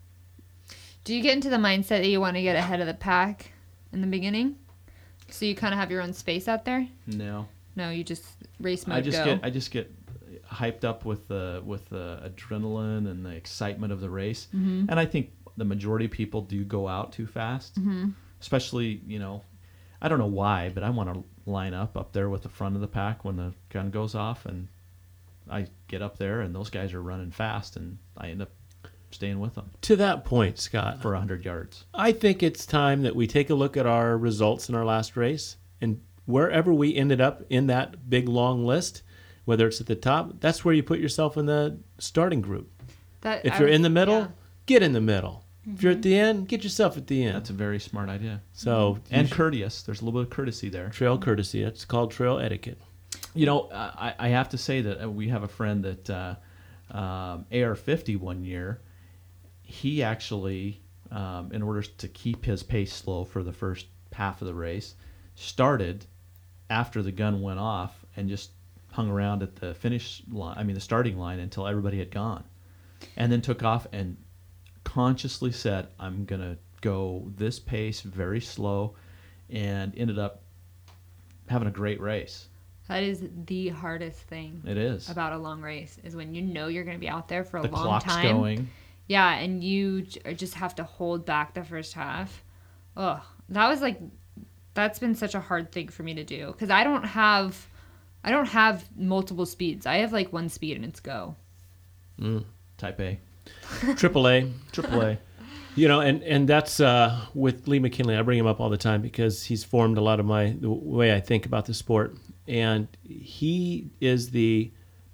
Do you get into the mindset that you want to get ahead of the pack in the beginning? So you kind of have your own space out there? No. No, you just race mode I just go. get I just get hyped up with the with the adrenaline and the excitement of the race, Mm-hmm. and I think the majority of people do go out too fast, Mm-hmm. especially you know, I don't know why, but I want to line up up there with the front of the pack when the gun goes off, and I get up there and those guys are running fast, and I end up staying with them To that point, Scott, for a hundred yards. I think it's time that we take a look at our results in our last race, and wherever we ended up in that big long list, whether it's at the top, that's where you put yourself in the starting group. That, If I you're was- in the middle, yeah. get in the middle. If you're at the end, get yourself at the end. That's a very smart idea, so and you- courteous. There's a little bit of courtesy there. trail courtesy. It's called trail etiquette. You know, I, I have to say that uh, we have a friend that uh, um, A R fifty one year, he actually, um, in order to keep his pace slow for the first half of the race, started after the gun went off and just hung around at the finish line, I mean the starting line until everybody had gone, and then took off and consciously said, I'm going to go this pace very slow, and ended up having a great race. That is the hardest thing It is. about a long race is when you know you're going to be out there for a The long clock's time. going. Yeah, and you j- just have to hold back the first half. Ugh, that was like, that's been such a hard thing for me to do because I don't have, I don't have multiple speeds. I have like one speed and it's go. Mm. Type A. Triple A. Triple A. You know, and, and that's uh, with Lee McKinley. I bring him up all the time because he's formed a lot of my the way I think about the sport. And he is the,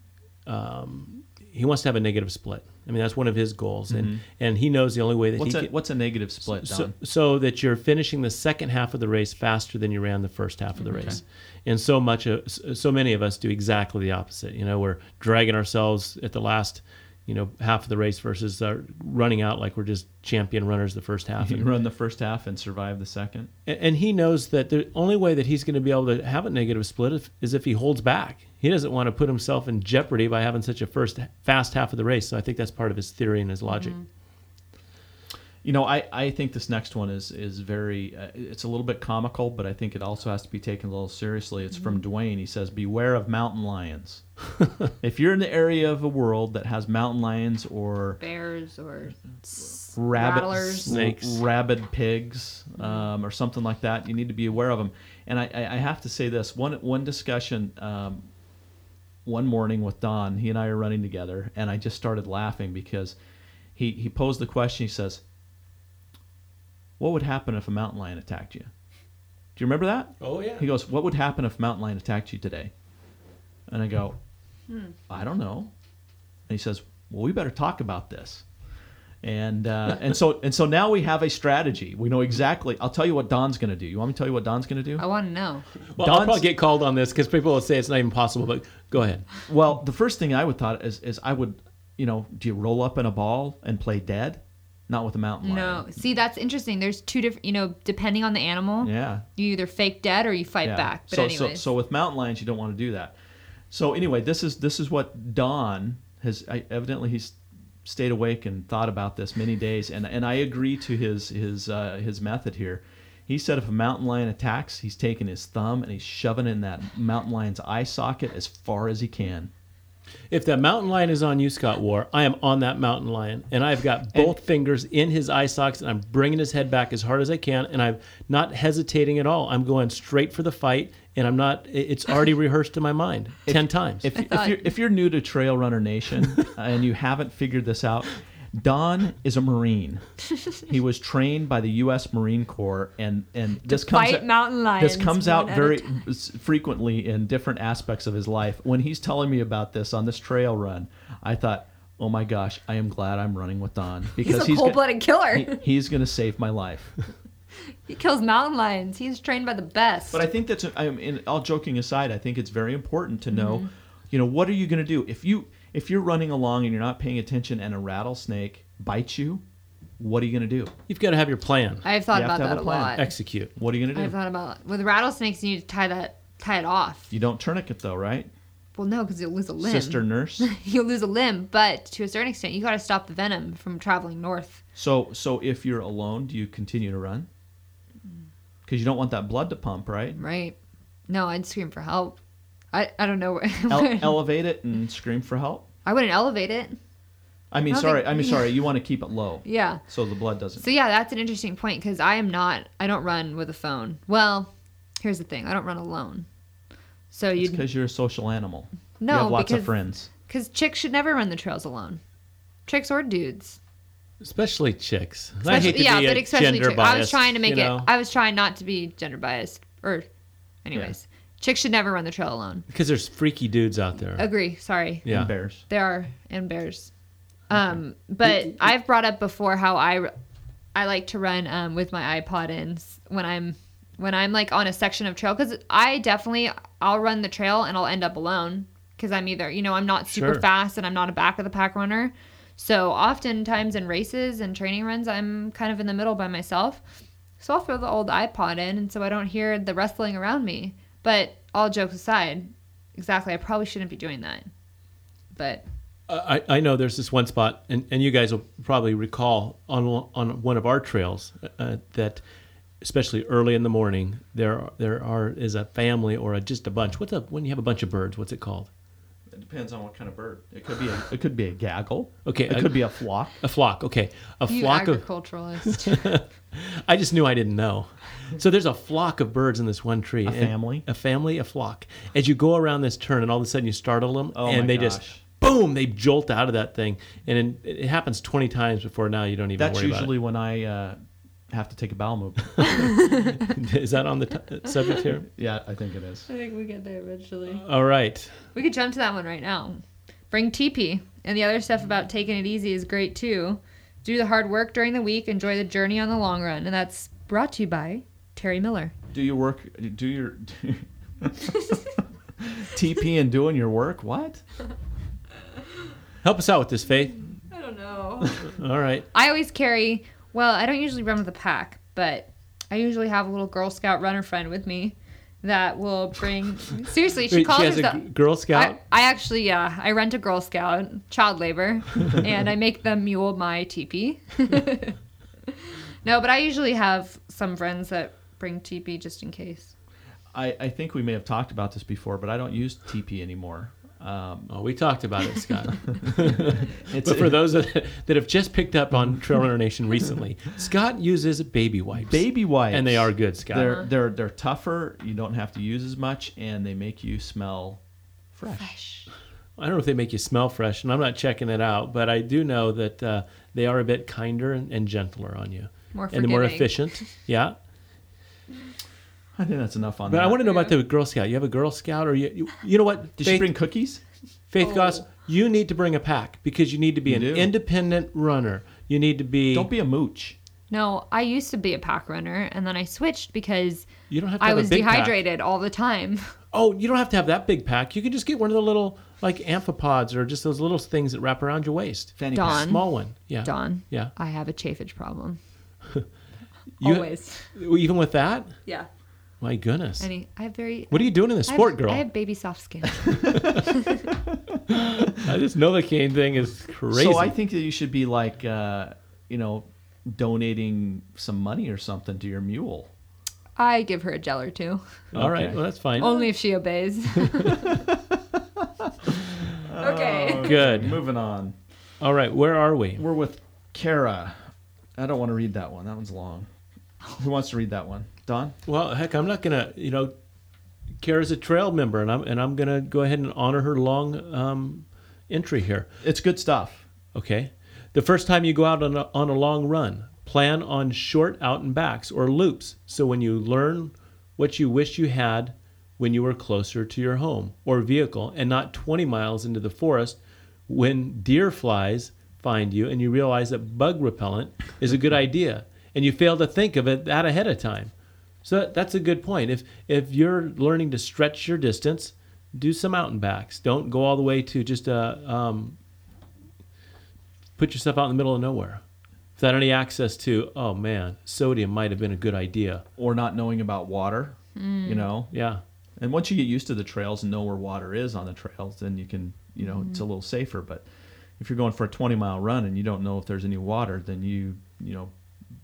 um, he wants to have a negative split. I mean, that's one of his goals. And, and he knows the only way that What's he a, can. what's a negative split, So, Don? so that you're finishing the second half of the race faster than you ran the first half of the race, and so much, of, so many of us do exactly the opposite. You know, we're dragging ourselves at the last, you know, half of the race versus uh, running out like we're just champion runners the first half. You And, run the first half and survive the second. and he knows that the only way that he's going to be able to have a negative split is, is if he holds back. He doesn't want to put himself in jeopardy by having such a first fast half of the race. So I think that's part of his theory and his logic. You know, I, I think this next one is is very, uh, it's a little bit comical, but I think it also has to be taken a little seriously. It's from Dwayne. He says, beware of mountain lions. If you're in the area of the world that has mountain lions or Bears or s- rabbit, rattlers. Snakes. rabid pigs, um, or something like that, you need to be aware of them. And I, I I have to say this, one one discussion um, one morning with Don, he and I are running together, and I just started laughing because he, he posed the question. He says, what would happen if a mountain lion attacked you? Do you remember that? Oh yeah. He goes, what would happen if a mountain lion attacked you today? And I go, I don't know. And he says, well, we better talk about this. And uh, and so and so now we have a strategy. We know exactly. I'll tell you what Don's going to do. You want me to tell you what Don's going to do? I want to know. Well, I'll Don's- probably get called on this because people will say it's not even possible. But go ahead. Well, the first thing I would thought is is I would, you know, do you roll up in a ball and play dead? Not with a mountain lion. No, see, that's interesting. There's two different, you know, depending on the animal, Yeah. you either fake dead or you fight Yeah. back. But so, anyways, so so with mountain lions, you don't want to do that. So anyway, this is this is what Don has I, evidently he's stayed awake and thought about this many days, and and I agree to his his uh, his method here. He said if a mountain lion attacks, he's taking his thumb and he's shoving in that mountain lion's eye socket as far as he can. If that mountain lion is on you, Scott War, I am on that mountain lion, and I've got both fingers in his eye sockets, and I'm bringing his head back as hard as I can, and I'm not hesitating at all. I'm going straight for the fight, and I'm not. It's already rehearsed in my mind ten times. If, if thought- you're if you're new to Trail Runner Nation and you haven't figured this out, Don is a Marine. He was trained by the U S Marine Corps, and and this comes fight out, mountain lions. this comes one out at a very time. s- frequently in different aspects of his life. When he's telling me about this on this trail run, I thought, oh my gosh, I am glad I'm running with Don because He's a go- cold-blooded killer. he- he's going to save my life. He kills mountain lions. He's trained by the best. But I think that's, I mean, all joking aside, I think it's very important to know, Mm-hmm. you know, what are you going to do if you if you're running along and you're not paying attention and a rattlesnake bites you? What are you going to do? You've got to have your plan. I've thought You have about to have that a a plan. lot. Execute. What are you going to I've do? thought about with rattlesnakes. You need to tie that, tie it off. You don't tourniquet though, right? Well, no, because you'll lose a limb. Sister nurse. You'll lose a limb, but to a certain extent, you got to stop the venom from traveling north. So so if you're alone, do you continue to run? Because you don't want that blood to pump, right? Right? No, I'd scream for help. I, I don't know. Ele- elevate it and scream for help. I wouldn't elevate it. I mean, I don't sorry. think- I mean, sorry. You want to keep it low Yeah. so the blood doesn't. So yeah, that's an interesting point because I am not. I don't run with a phone. Well, here's the thing. I don't run alone. So you Because you're a social animal. no you have lots because of friends. because chicks should never run the trails alone. Chicks or dudes. Especially chicks. I Especially- hate to yeah, be but a especially gender chicks. biased. I was trying to make you it. know? I was trying not to be gender biased. Or, anyways, chicks should never run the trail alone. Because there's freaky dudes out there. Agree. Sorry. Yeah. And bears. There are and bears. Um, but I've brought up before how I, I like to run um, with my iPod in s- when I'm when I'm like on a section of trail because I definitely I'll run the trail and I'll end up alone because I'm either you know I'm not super Sure. fast and I'm not a back of the pack runner. So oftentimes in races and training runs I'm kind of in the middle by myself. So I'll throw the old iPod in and so I don't hear the rustling around me. But all jokes aside, exactly I probably shouldn't be doing that. But I, I know there's this one spot, and, and you guys will probably recall on on one of our trails uh, that, especially early in the morning, there there are is a family or a, just a bunch. What's up when you have a bunch of birds? What's it called? It depends on what kind of bird. It could be a, it could be a gaggle. Okay, It a- could be a flock. A flock. Okay, a you flock of. agriculturalist. I just knew I didn't know. So there's a flock of birds in this one tree. A and- family? A family, a flock. As you go around this turn, and all of a sudden you startle them, Oh and my they gosh. just boom, they jolt out of that thing, and it, it happens twenty times before now you don't even That's worry usually when I uh, have to take a bowel movement. about it. Is that on the t- subject here? Yeah, I think it is. I think we get there eventually. All right. We could jump to that one right now. Bring teepee. And the other stuff about taking it easy is great too. Do the hard work during the week, enjoy the journey on the long run. And that's brought to you by Terry Miller. Do you work? Do your T P and doing your work? What? Help us out with this, Faith. I don't know. All right. I always carry, well, I don't usually run with a pack, but I usually have a little Girl Scout runner friend with me that will bring, seriously, she Wait, calls she has a herself. g- Girl Scout? I, I actually, yeah, I rent a Girl Scout, child labor, and I make them mule my teepee. No, but I usually have some friends that bring teepee just in case. I, I think we may have talked about this before, but I don't use T P anymore. Um, Oh, we talked about it, Scott. it's, But for those that, that have just picked up on Trail Runner Nation recently, Scott uses baby wipes. baby wipes, And they are good, Scott. They're they're they're tougher. You don't have to use as much, and they make you smell fresh. Fresh. I don't know if they make you smell fresh, and I'm not checking it out, but I do know that uh, they are a bit kinder and, and gentler on you. More And forgiving. more efficient. Yeah. I think that's enough on But that. I want to know about the Girl Scout. You have a Girl Scout, or you, you, you know what? Did Faith, she bring cookies? Faith Oh. Goss, you need to bring a pack because you need to be You an do. independent runner. You need to be. Don't be a mooch. No, I used to be a pack runner, and then I switched because You don't have to I have was a big pack. dehydrated all the time. Oh, you don't have to have that big pack. You can just get one of the little like amphipods or just those little things that wrap around your waist. Fanny Dawn. pack. Small one. Yeah. Dawn, Yeah. I have a chafage problem. You- Always. Even with that? Yeah. My goodness. Any, I have very. What are you doing in the I have- sport, girl? I have baby soft skin. I just know the cane thing is crazy. So I think that you should be like, uh, you know, donating some money or something to your mule. I give her a gel or two. All right. Okay. Well, that's fine. Only if she obeys. Okay. Good. Moving on. All right. Where are we? We're with Kara. I don't want to read that one. That one's long. Who wants to read that one? Don? Well, heck, I'm not gonna. You know, Kara's a trail member, and I'm and I'm gonna go ahead and honor her long um, entry here. It's good stuff. Okay. The first time you go out on a, on a long run, plan on short out and backs or loops. So when you learn what you wish you had when you were closer to your home or vehicle and not twenty miles into the forest when deer flies find you and you realize that bug repellent is a good idea and you fail to think of it that ahead of time. So that, that's a good point. If if you're learning to stretch your distance, do some out and backs. Don't go all the way to just a um, put yourself out in the middle of nowhere without any access to, oh man, sodium might have been a good idea. Or not knowing about water, you know. Yeah. And once you get used to the trails and know where water is on the trails, then you can, you know, it's a little safer. But if you're going for a twenty mile run and you don't know if there's any water, then you, you know,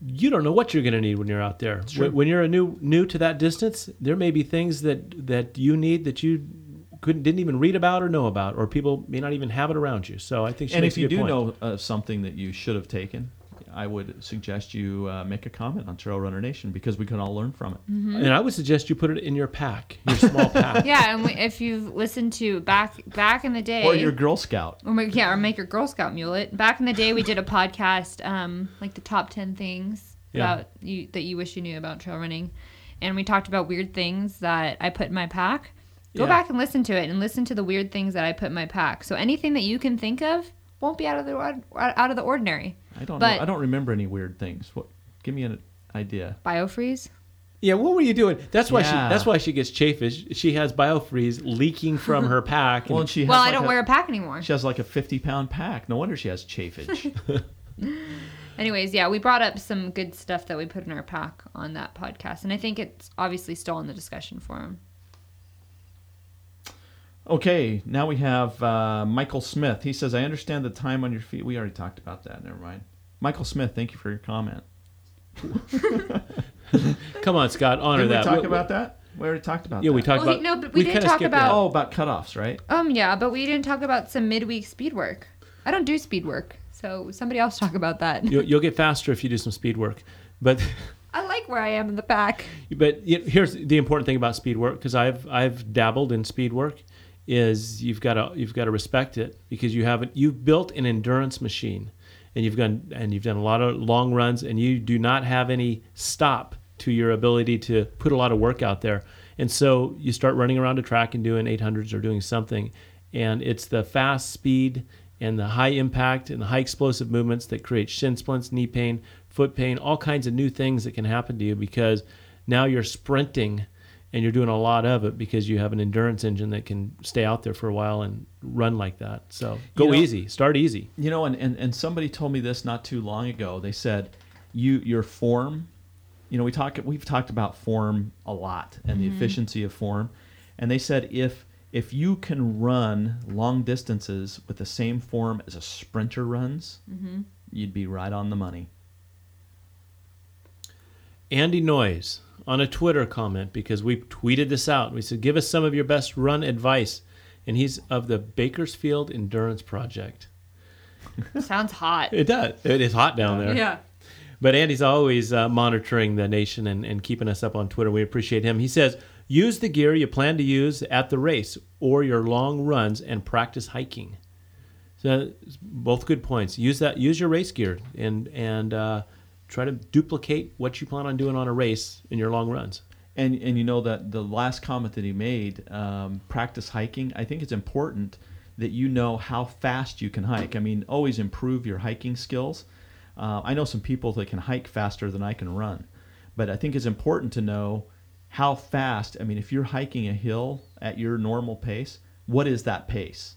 you don't know what you're going to need when you're out there. true. When, when you're a new new to that distance, there may be things that that you need that you couldn't didn't even read about or know about, or people may not even have it around you. So I think she And makes if a you good do point. know uh, something that you should have taken, I would suggest you uh, make a comment on Trail Runner Nation, because we can all learn from it. And I would suggest you put it in your pack, your small pack. Yeah, and we, if you've listened to back back in the day, Or your Girl Scout. or make, yeah, or make your Girl Scout mulet. Back in the day, we did a podcast, um, like the top ten things Yeah. about you that you wish you knew about trail running, and we talked about weird things that I put in my pack. Go Yeah. back and listen to it, and listen to the weird things that I put in my pack. So anything that you can think of won't be out of the out of the ordinary. I don't But- know. I don't remember any weird things. What? Give me an idea. Biofreeze. Yeah, what were you doing? That's why Yeah. she. That's why she gets chafage. She has biofreeze leaking from her pack. Well, and and she has Well, I like don't a, wear a pack anymore. She has like a fifty pound pack. No wonder she has chafage. Anyways, yeah, we brought up some good stuff that we put in our pack on that podcast, and I think it's obviously still in the discussion forum. Okay, now we have uh, Michael Smith. He says, I understand the time on your feet. We already talked about that. Never mind. Michael Smith, thank you for your comment. Come on, Scott, honor Did we that. talk We- about that? We already talked about Yeah, that. we talked Well, about. he- no, but we didn't kinda talk skipped about- that. Oh, about cutoffs, right? Um, yeah, but we didn't talk about some midweek speed work. I don't do speed work, so somebody else talk about that. You'll, you'll get faster if you do some speed work, but. I like where I am in the pack. But y- here's the important thing about speed work, because I've I've dabbled in speed work, is you've got to you've got to respect it, because you haven't you've built an endurance machine, and you've done and you've done a lot of long runs, and you do not have any stop to your ability to put a lot of work out there, and so you start running around a track and doing eight hundreds or doing something, and it's the fast speed and the high impact and the high explosive movements that create shin splints, knee pain, foot pain, all kinds of new things that can happen to you, because now you're sprinting and you're doing a lot of it because you have an endurance engine that can stay out there for a while and run like that. So go You know- easy, start easy. You know, and, and, and somebody told me this not too long ago. They said, you your form, you know, we talk we've talked about form a lot and the efficiency of form. And they said if if you can run long distances with the same form as a sprinter runs, you'd be right on the money. Andy Noyes on a Twitter comment, because we tweeted this out. We said, give us some of your best run advice. And he's of the Bakersfield Endurance Project. Sounds hot. It does. It is hot down there. Yeah. But Andy's always uh, monitoring the nation and, and keeping us up on Twitter. We appreciate him. He says, use the gear you plan to use at the race or your long runs and practice hiking. So both good points. Use that. Use your race gear and and uh, try to duplicate what you plan on doing on a race in your long runs. And and you know that the last comment that he made, um, practice hiking. I think it's important that you know how fast you can hike. I mean, always improve your hiking skills. Uh, I know some people that can hike faster than I can run, but I think it's important to know how fast. I mean, if you're hiking a hill at your normal pace, what is that pace?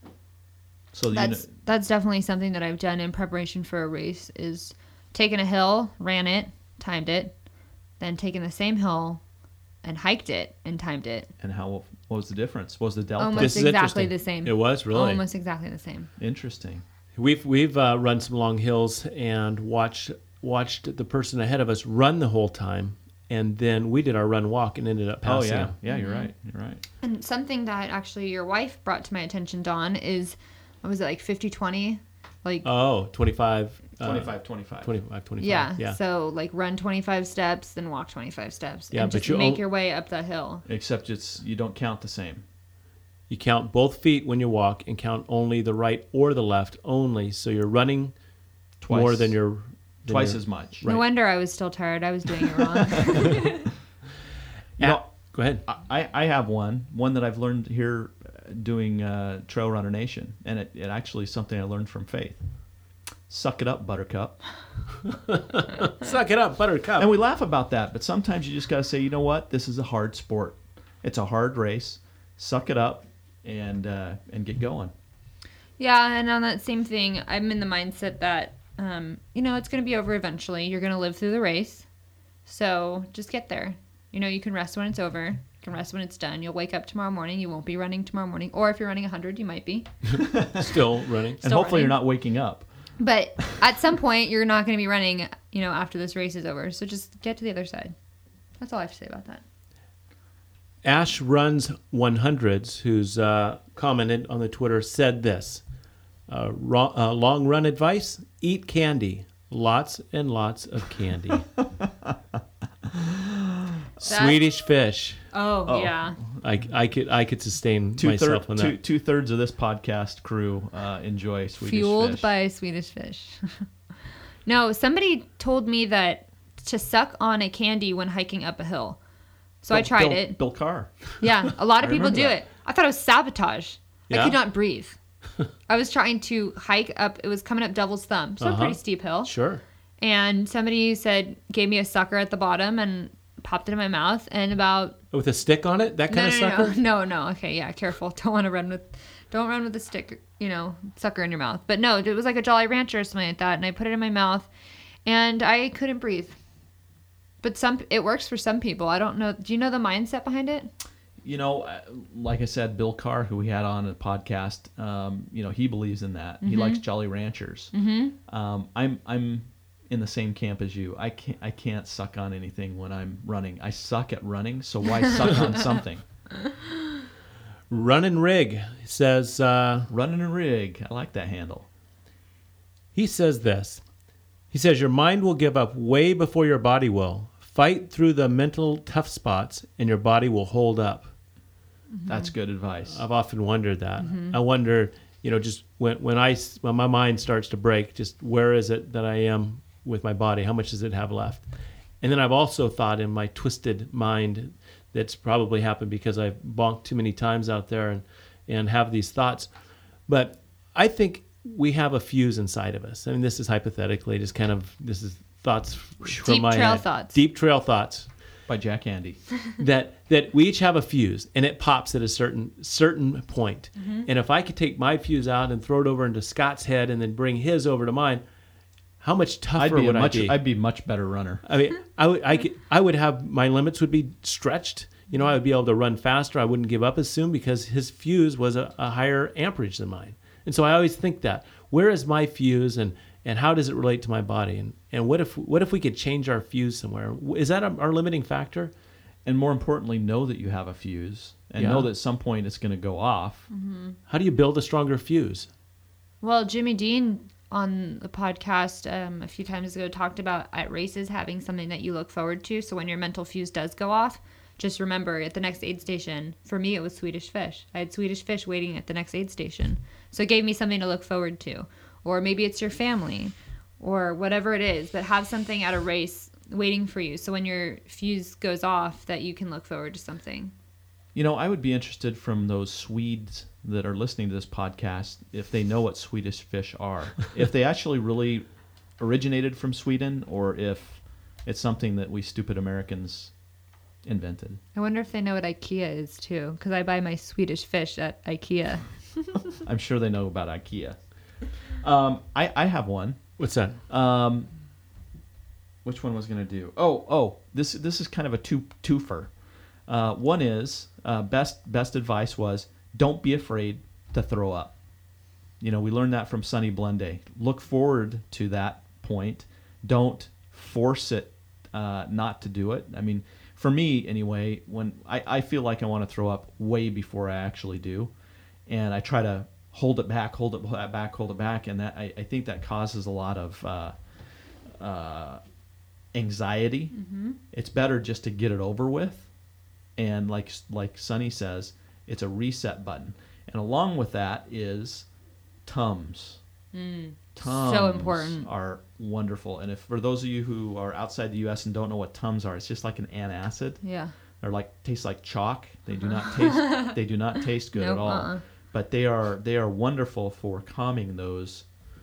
So That's you know, that's definitely something that I've done in preparation for a race, is taken a hill, ran it, timed it, then taken the same hill and hiked it and timed it. and how what was the difference? What was the delta? Almost This is exactly interesting. the same. It was really. Almost exactly the same. Interesting. We've we've uh, run some long hills and watched watched the person ahead of us run the whole time, and then we did our run walk and ended up Oh passing yeah, him. yeah. You're right. You're right. And something that actually your wife brought to my attention, Dawn, is, what was it, like fifty twenty? Like, Oh, twenty-five. Uh, twenty-five, twenty-five. twenty-five, twenty-five. yeah, Yeah. So like run twenty-five steps, then walk twenty-five steps. Yeah, and but just you make o- your way up the hill. Except it's you don't count the same. You count both feet when you walk and count only the right or the left only. So you're running Twice. more than your than Twice your- as much. Right. No wonder I was still tired. I was doing it wrong. You know, Go ahead. I, I have one, one that I've learned here uh, doing uh, Trail Runner Nation, and it, it actually is something I learned from Faith. Suck it up, Buttercup. Suck it up, Buttercup. And we laugh about that, but sometimes you just got to say, you know what? This is a hard sport. It's a hard race. Suck it up and uh, and get going. Yeah, and on that same thing, I'm in the mindset that, um, you know, it's going to be over eventually. You're going to live through the race. So just get there. You know, you can rest when it's over. You can rest when it's done. You'll wake up tomorrow morning. You won't be running tomorrow morning. Or if you're running one hundred, you might be. Still running. And Still hopefully running. you're not waking up. But at some point, you're not going to be running you know, after this race is over. So just get to the other side. That's all I have to say about that. Ash Runs one hundreds, who's uh, commented on the Twitter, said this. Uh, ro- uh, long run advice, eat candy. Lots and lots of candy. Swedish fish. Oh, Oh. yeah. I, I could I could sustain Two, myself third, on two, that. two thirds of this podcast crew uh, enjoy Swedish Fueled fish. by Swedish fish. No, somebody told me that to suck on a candy when hiking up a hill. So I Bill- tried Bill- it. Bill Carr. Yeah, a lot of I people remember do that. it. I thought it was sabotage. Yeah? I could not breathe. I was trying to hike up. It was coming up Devil's Thumb, so a Uh-huh. pretty steep hill. Sure. And somebody said, gave me a sucker at the bottom and popped it in my mouth. And about With a stick on it? That kind no, of no, sucker? no, no, no. Okay, yeah, careful. Don't want to run with, don't run with a stick, you know, sucker in your mouth. But no, it was like a Jolly Rancher or something like that. And I put it in my mouth, and I couldn't breathe. But some, it works for some people. I don't know. Do you know the mindset behind it? You know, uh, like I said, Bill Carr, who we had on a podcast, um, you know, he believes in that. He likes Jolly Ranchers. Mm-hmm. Um, I'm I'm in the same camp as you. I can't I can't suck on anything when I'm running. I suck at running, so why suck on something? Run and Rig says, uh, Running a rig. I like that handle. he says this. He says, your mind will give up way before your body will. Fight through the mental tough spots and your body will hold up. That's good advice. I've often wondered that. I wonder, you know, just when when I when my mind starts to break, just where is it that I am with my body? How much does it have left? And then I've also thought in my twisted mind that's probably happened because I've bonked too many times out there and and have these thoughts. But I think we have a fuse inside of us. I mean, this is hypothetically just kind of this is thoughts from Deep my trail head. thoughts. Deep trail thoughts. By Jack Andy. that that we each have a fuse and it pops at a certain certain point. Mm-hmm. And if I could take my fuse out and throw it over into Scott's head and then bring his over to mine, how much tougher I'd be a would much I be? I'd be a much better runner. I mean, I would I could, I would have my limits would be stretched. You know, I would be able to run faster. I wouldn't give up as soon because his fuse was a, a higher amperage than mine. And so I always think that where is my fuse and and how does it relate to my body? And and what if what if we could change our fuse somewhere? Is that our limiting factor? And more importantly, know that you have a fuse and Yeah. know that at some point it's going to go off. How do you build a stronger fuse? Well, Jimmy Dean on the podcast um, a few times ago talked about at races having something that you look forward to. So when your mental fuse does go off, just remember at the next aid station, for me, it was Swedish fish. I had Swedish fish waiting at the next aid station. So it gave me something to look forward to. Or maybe it's your family or whatever it is, but have something at a race waiting for you. So when your fuse goes off, that you can look forward to something. You know, I would be interested from those Swedes that are listening to this podcast if they know what Swedish fish are. If they actually really originated from Sweden or if it's something that we stupid Americans invented. I wonder if they know what IKEA is too, because I buy my Swedish fish at IKEA. I'm sure they know about IKEA. Um, I, I have one. What's that? Um, which one was going to do? Oh, oh, this this is kind of a two twofer. Uh, one is uh, best best advice was don't be afraid to throw up. You know, we learned that from Sonny Blende. Look forward to that point. Don't force it uh, not to do it. I mean, for me anyway, when I, I feel like I want to throw up way before I actually do, and I try to hold it back, hold it back, hold it back, and that I, I think that causes a lot of uh, uh, anxiety. Mm-hmm. It's better just to get it over with, and like like Sonny says, it's a reset button. And along with that is Tums. Mm. Tums So important. are wonderful. And if for those of you who are outside the U S and don't know what Tums are, it's just like an antacid. Yeah. They're like taste like chalk. They do not taste. They do not taste good Nope, at all. uh-uh. But they are they are wonderful for calming those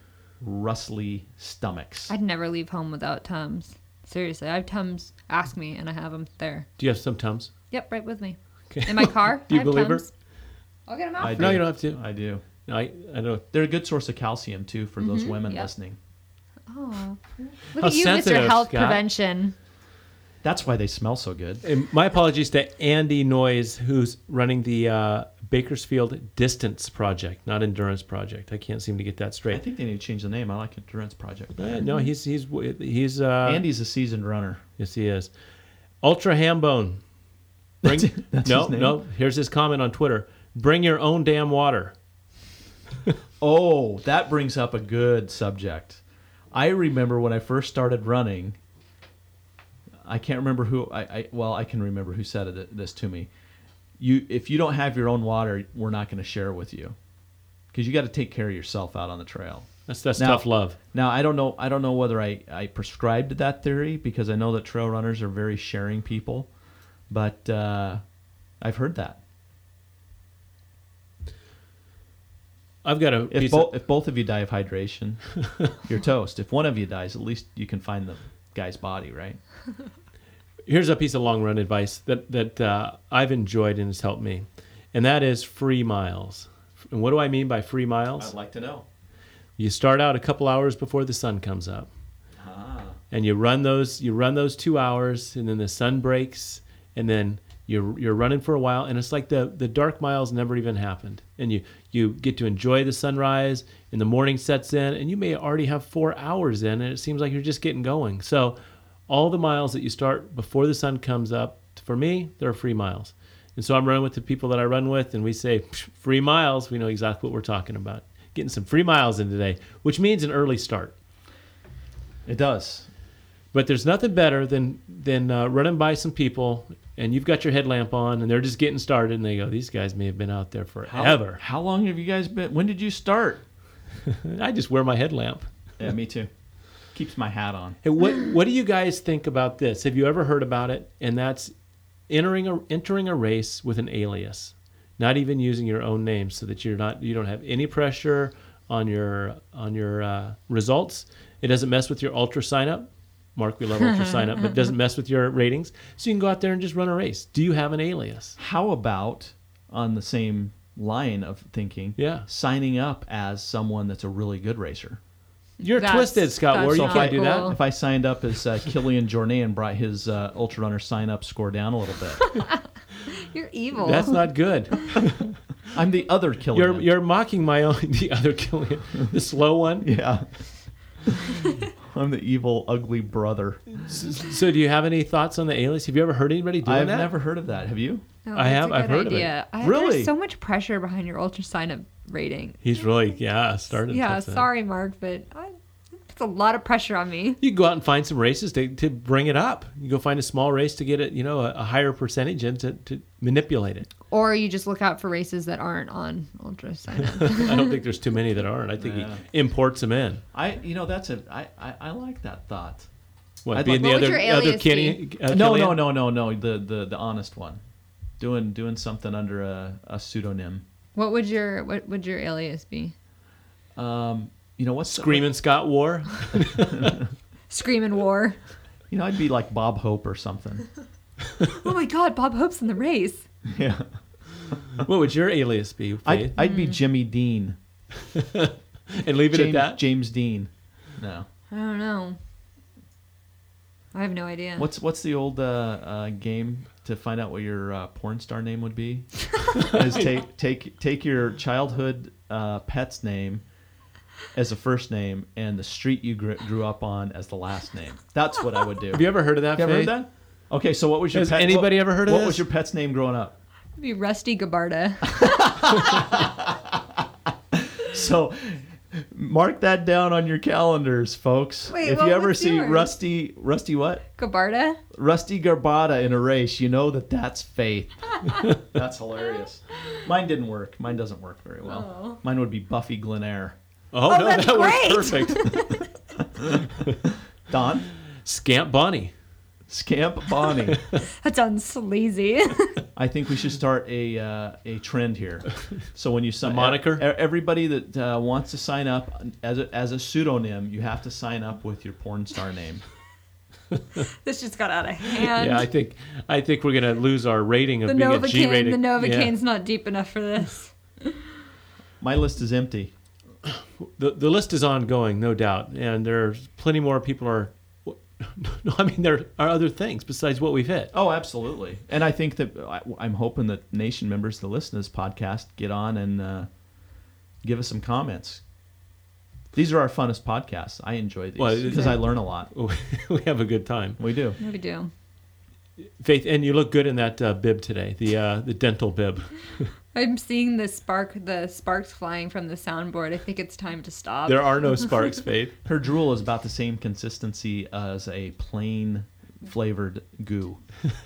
rustly stomachs. I'd never leave home without Tums. Seriously, I have Tums. Ask me, and I have them there. Do you have some Tums? Yep, right with me. Okay. In my car, Do you I have believe her? Tums. I'll get them out. I for No, do. you don't have to. I do. No, I I know. They're a good source of calcium too for those women yep. listening. Oh, look How at you, sensitive, Mister Health Scott. Prevention. That's why they smell so good. And my apologies to Andy Noyes, who's running the uh, Bakersfield Distance Project, not Endurance Project. I can't seem to get that I straight. think they need to change the name. I like Endurance Project. Uh, no, he's he's he's. Uh, Andy's a seasoned runner. Yes, he is. Ultra Hambone. Bring, That's- that's no, his name? no. Here's his comment on Twitter. Bring your own damn water. Oh, that brings up a good subject. I remember when I first started running. I can't remember who. I, I well, I can remember who said it, this to me. You, if you don't have your own water, we're not going to share it with you, because you got to take care of yourself out on the trail. That's that's Now- tough love. Now, I don't know. I don't know whether I I prescribed to that theory, because I know that trail runners are very sharing people, but uh, I've heard that. I've got a If, piece bo- of, if both of you die of hydration, you're toast. If one of you dies, at least you can find the guy's body, right? here's a piece of long run advice that that uh, I've enjoyed and has helped me, and that is free miles. And what do I mean by free miles? like to know. You start out a couple hours before the sun comes up, Ah. and you run those you run those two hours, and then the sun breaks, and then you're you're running for a while, and it's like the the dark miles never even happened, and you you get to enjoy the sunrise, and the morning sets in, and you may already have four hours in, and it seems like you're just getting going. So all the miles that you start before the sun comes up, for me, they're free miles. And so I'm running with the people that I run with, and we say free miles. We know exactly what we're talking about. Getting some free miles in today, which means an early start. It does. But there's nothing better than than uh, running by some people, and you've got your headlamp on, and they're just getting started, and they go, "These guys may have been out there forever." How, how long have you guys been? When did you start? I just wear my headlamp. Yeah, me too. Keeps my hat on. Hey, what what do you guys think about this? Have you ever heard about it? And that's entering a entering a race with an alias, not even using your own name, so that you're not you don't have any pressure on your on your uh, results. It doesn't mess with your ultra sign up. Mark, we love ultra sign up, but it doesn't mess with your ratings. So you can go out there and just run a race. Do you have an alias? How about, on the same line of thinking, Yeah. signing up as someone that's a really good racer? You're That's- twisted, Scott. that's Where you not can't do cool. that. If I signed up as uh, Killian Jornet and brought his uh, ultra runner sign up score down a little bit, You're evil. That's not good. I'm the other Killian. You're you're mocking my own the other Killian, the slow one. yeah. I'm the evil, ugly brother. So do you have any thoughts on the alias? Have you ever heard anybody doing I've that? never heard of that. Have you? No, I that's have- a I've good heard of it. idea. I, Really? There's so much pressure behind your ultra sign up rating. He's really yeah started. Yeah, with that. sorry, Mark, but I, it's a lot of pressure on me. You can go out and find some races to, to bring it up. You go find a small race to get it, you know, a, a higher percentage in to, to manipulate it. Or you just look out for races that aren't on ultra sign up. I don't think there's too many that aren't. I think Yeah. he imports them in. I, you know, that's a, I, I, I like that thought. What, I'd being like- the What would other your other alias Kenny? Uh, no, Killian? no, no, no, no. The, the, the honest one. Doing, doing something under a, a pseudonym. What would your what would your alias be? Um, you know what's the- Screaming Scott War. Screaming War. You know, I'd be like Bob Hope or something. Oh my God, Bob Hope's in the race. Yeah. What would your alias be? I'd, Faith? I'd be Jimmy Dean. And leave it James, at that. James Dean. No. I don't know. I have no idea. What's what's the old uh, uh, game to find out what your uh, porn star name would be? Is take take take your childhood uh, pet's name as a first name and the street you grew, grew up on as the last name. That's what I would do. Have you ever heard of that? You ever heard Faith? that? Okay, so what was your Has pet, anybody what, ever heard of what this? was your pet's name growing up? It'd be Rusty Gabarda. So mark that down on your calendars, folks. Wait, if what you ever was see yours? Rusty Rusty what? Gabarda? Rusty Garbata in a race, you know that that's Faith. That's hilarious. Mine didn't work. Mine doesn't work very well. Oh. Mine would be Buffy Glenair. Oh, Oh, no, that's that great. was perfect. Don? Scamp Bonnie. Scamp Bonnie. That sounds sleazy. I think we should start a uh, a trend here. So when you sign A moniker? e- everybody that uh, wants to sign up as a, as a pseudonym, you have to sign up with your porn star name. This just got out of hand. Yeah, I think I think we're gonna lose our rating of the being a G Novocaine, rated. the Novocaine's Yeah. not deep enough for this. My list is empty. The the list is ongoing, no doubt, and there's plenty more people are No, I mean, there are other things besides what we've hit. Oh, absolutely. And I think that I, I'm hoping that Nation members that listen to this podcast get on and uh, give us some comments. These are our funnest podcasts. I enjoy these Well, because I learn a lot. We have a good time. We do. We do. Faith, and you look good in that uh, bib today, the uh, the dental bib. I'm seeing the spark, the sparks flying from the soundboard. I think it's time to stop. There are no sparks, Faith. Her drool is about the same consistency as a plain flavored goo.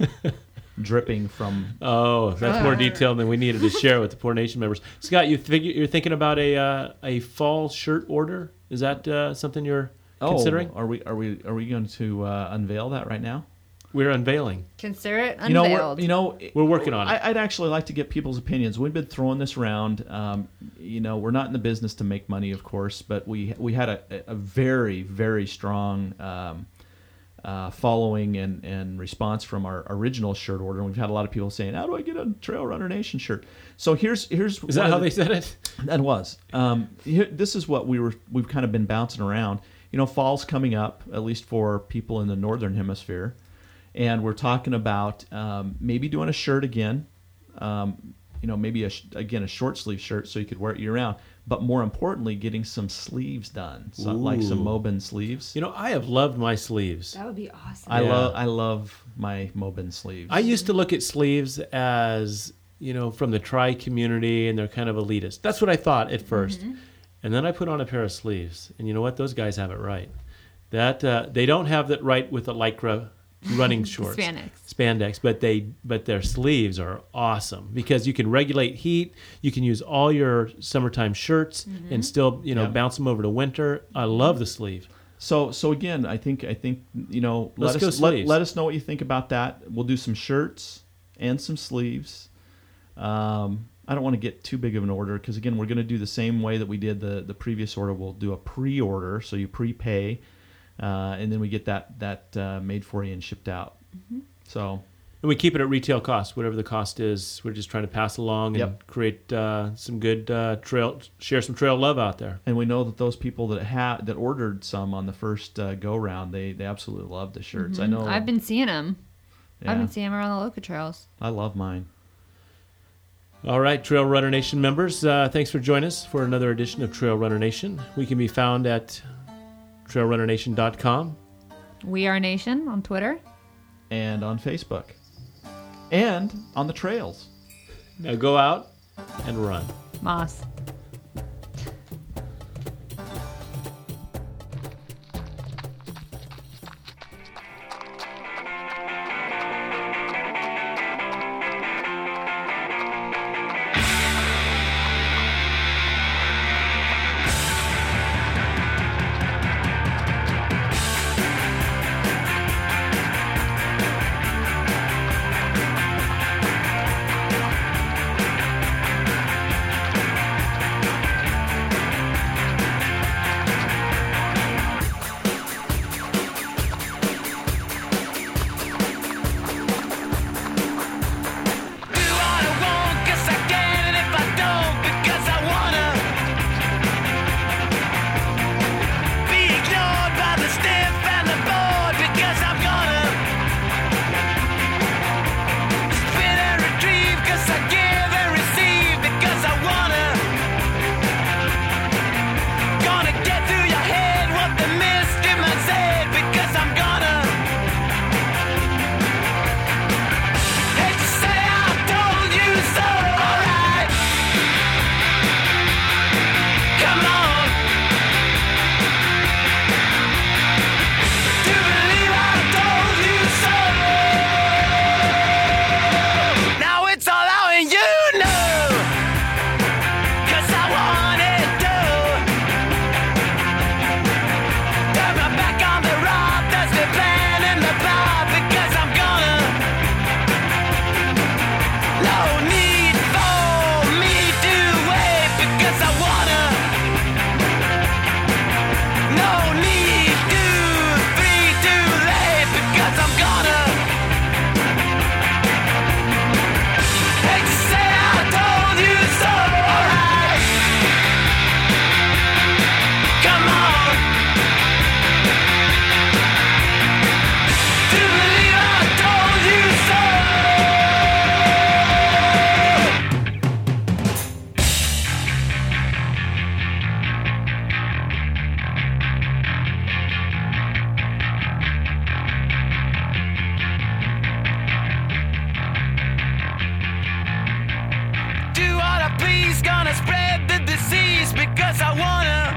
Dripping from. Oh, that's more detail than we needed to share with the Poor Nation members. Scott, you figure you're thinking about a uh, a fall shirt order? Is that uh, something you're Oh, considering? are we are we are we going to uh, unveil that right now? We're unveiling. Consider it You know, unveiled. we're, you know, We're working on it. I, I'd actually like to get people's opinions. We've been throwing this around. Um, you know, we're not in the business to make money, of course, but we we had a, a very very strong um, uh, following and, and response from our original shirt order. And we've had a lot of people saying, "How do I get a Trail Runner Nation shirt?" So here's here's Is that one how of the- they said it? That was. Um, here, this is what we were. We've kind of been bouncing around. You know, fall's coming up, at least for people in the northern hemisphere, and we're talking about um, maybe doing a shirt again. Um, you know, maybe a sh- again a short sleeve shirt so you could wear it year round. But more importantly, getting some sleeves done, so, like some Ooh. Mobin sleeves. You know, I have loved my sleeves. that would be awesome. I Yeah. love I love my Mobin sleeves. I used to look at sleeves as, you know, from the tri community, and they're kind of elitist. That's what I thought at 1st And then I put on a pair of sleeves, and you know what? Those guys have it right. That uh, they don't have that right with the Lycra running shorts, Spandex. spandex, but they but their sleeves are awesome because you can regulate heat. You can use all your summertime shirts and still, you know, Yeah. bounce them over to winter. I love the sleeve. So so again, I think I think you know let Let's go us let, sleeves. let us know what you think about that. We'll do some shirts and some sleeves. Um, I don't want to get too big of an order because again, we're going to do the same way that we did the the previous order. We'll do a pre-order, so you prepay, uh, and then we get that that uh, made for you and shipped out. So And we keep it at retail cost, whatever the cost is. We're just trying to pass along and Yep. create uh, some good uh, trail, share some trail love out there. and we know that those people that had that ordered some on the first uh, go round, they they absolutely loved the shirts. I know. I've been seeing them. yeah, I've been seeing them around the Loca trails. I love mine. All right, Trail Runner Nation members, uh, thanks for joining us for another edition of Trail Runner Nation. We can be found at trail runner nation dot com. We Are Nation on Twitter. And on Facebook, and on the trails. Now go out and run. Moss. I wanna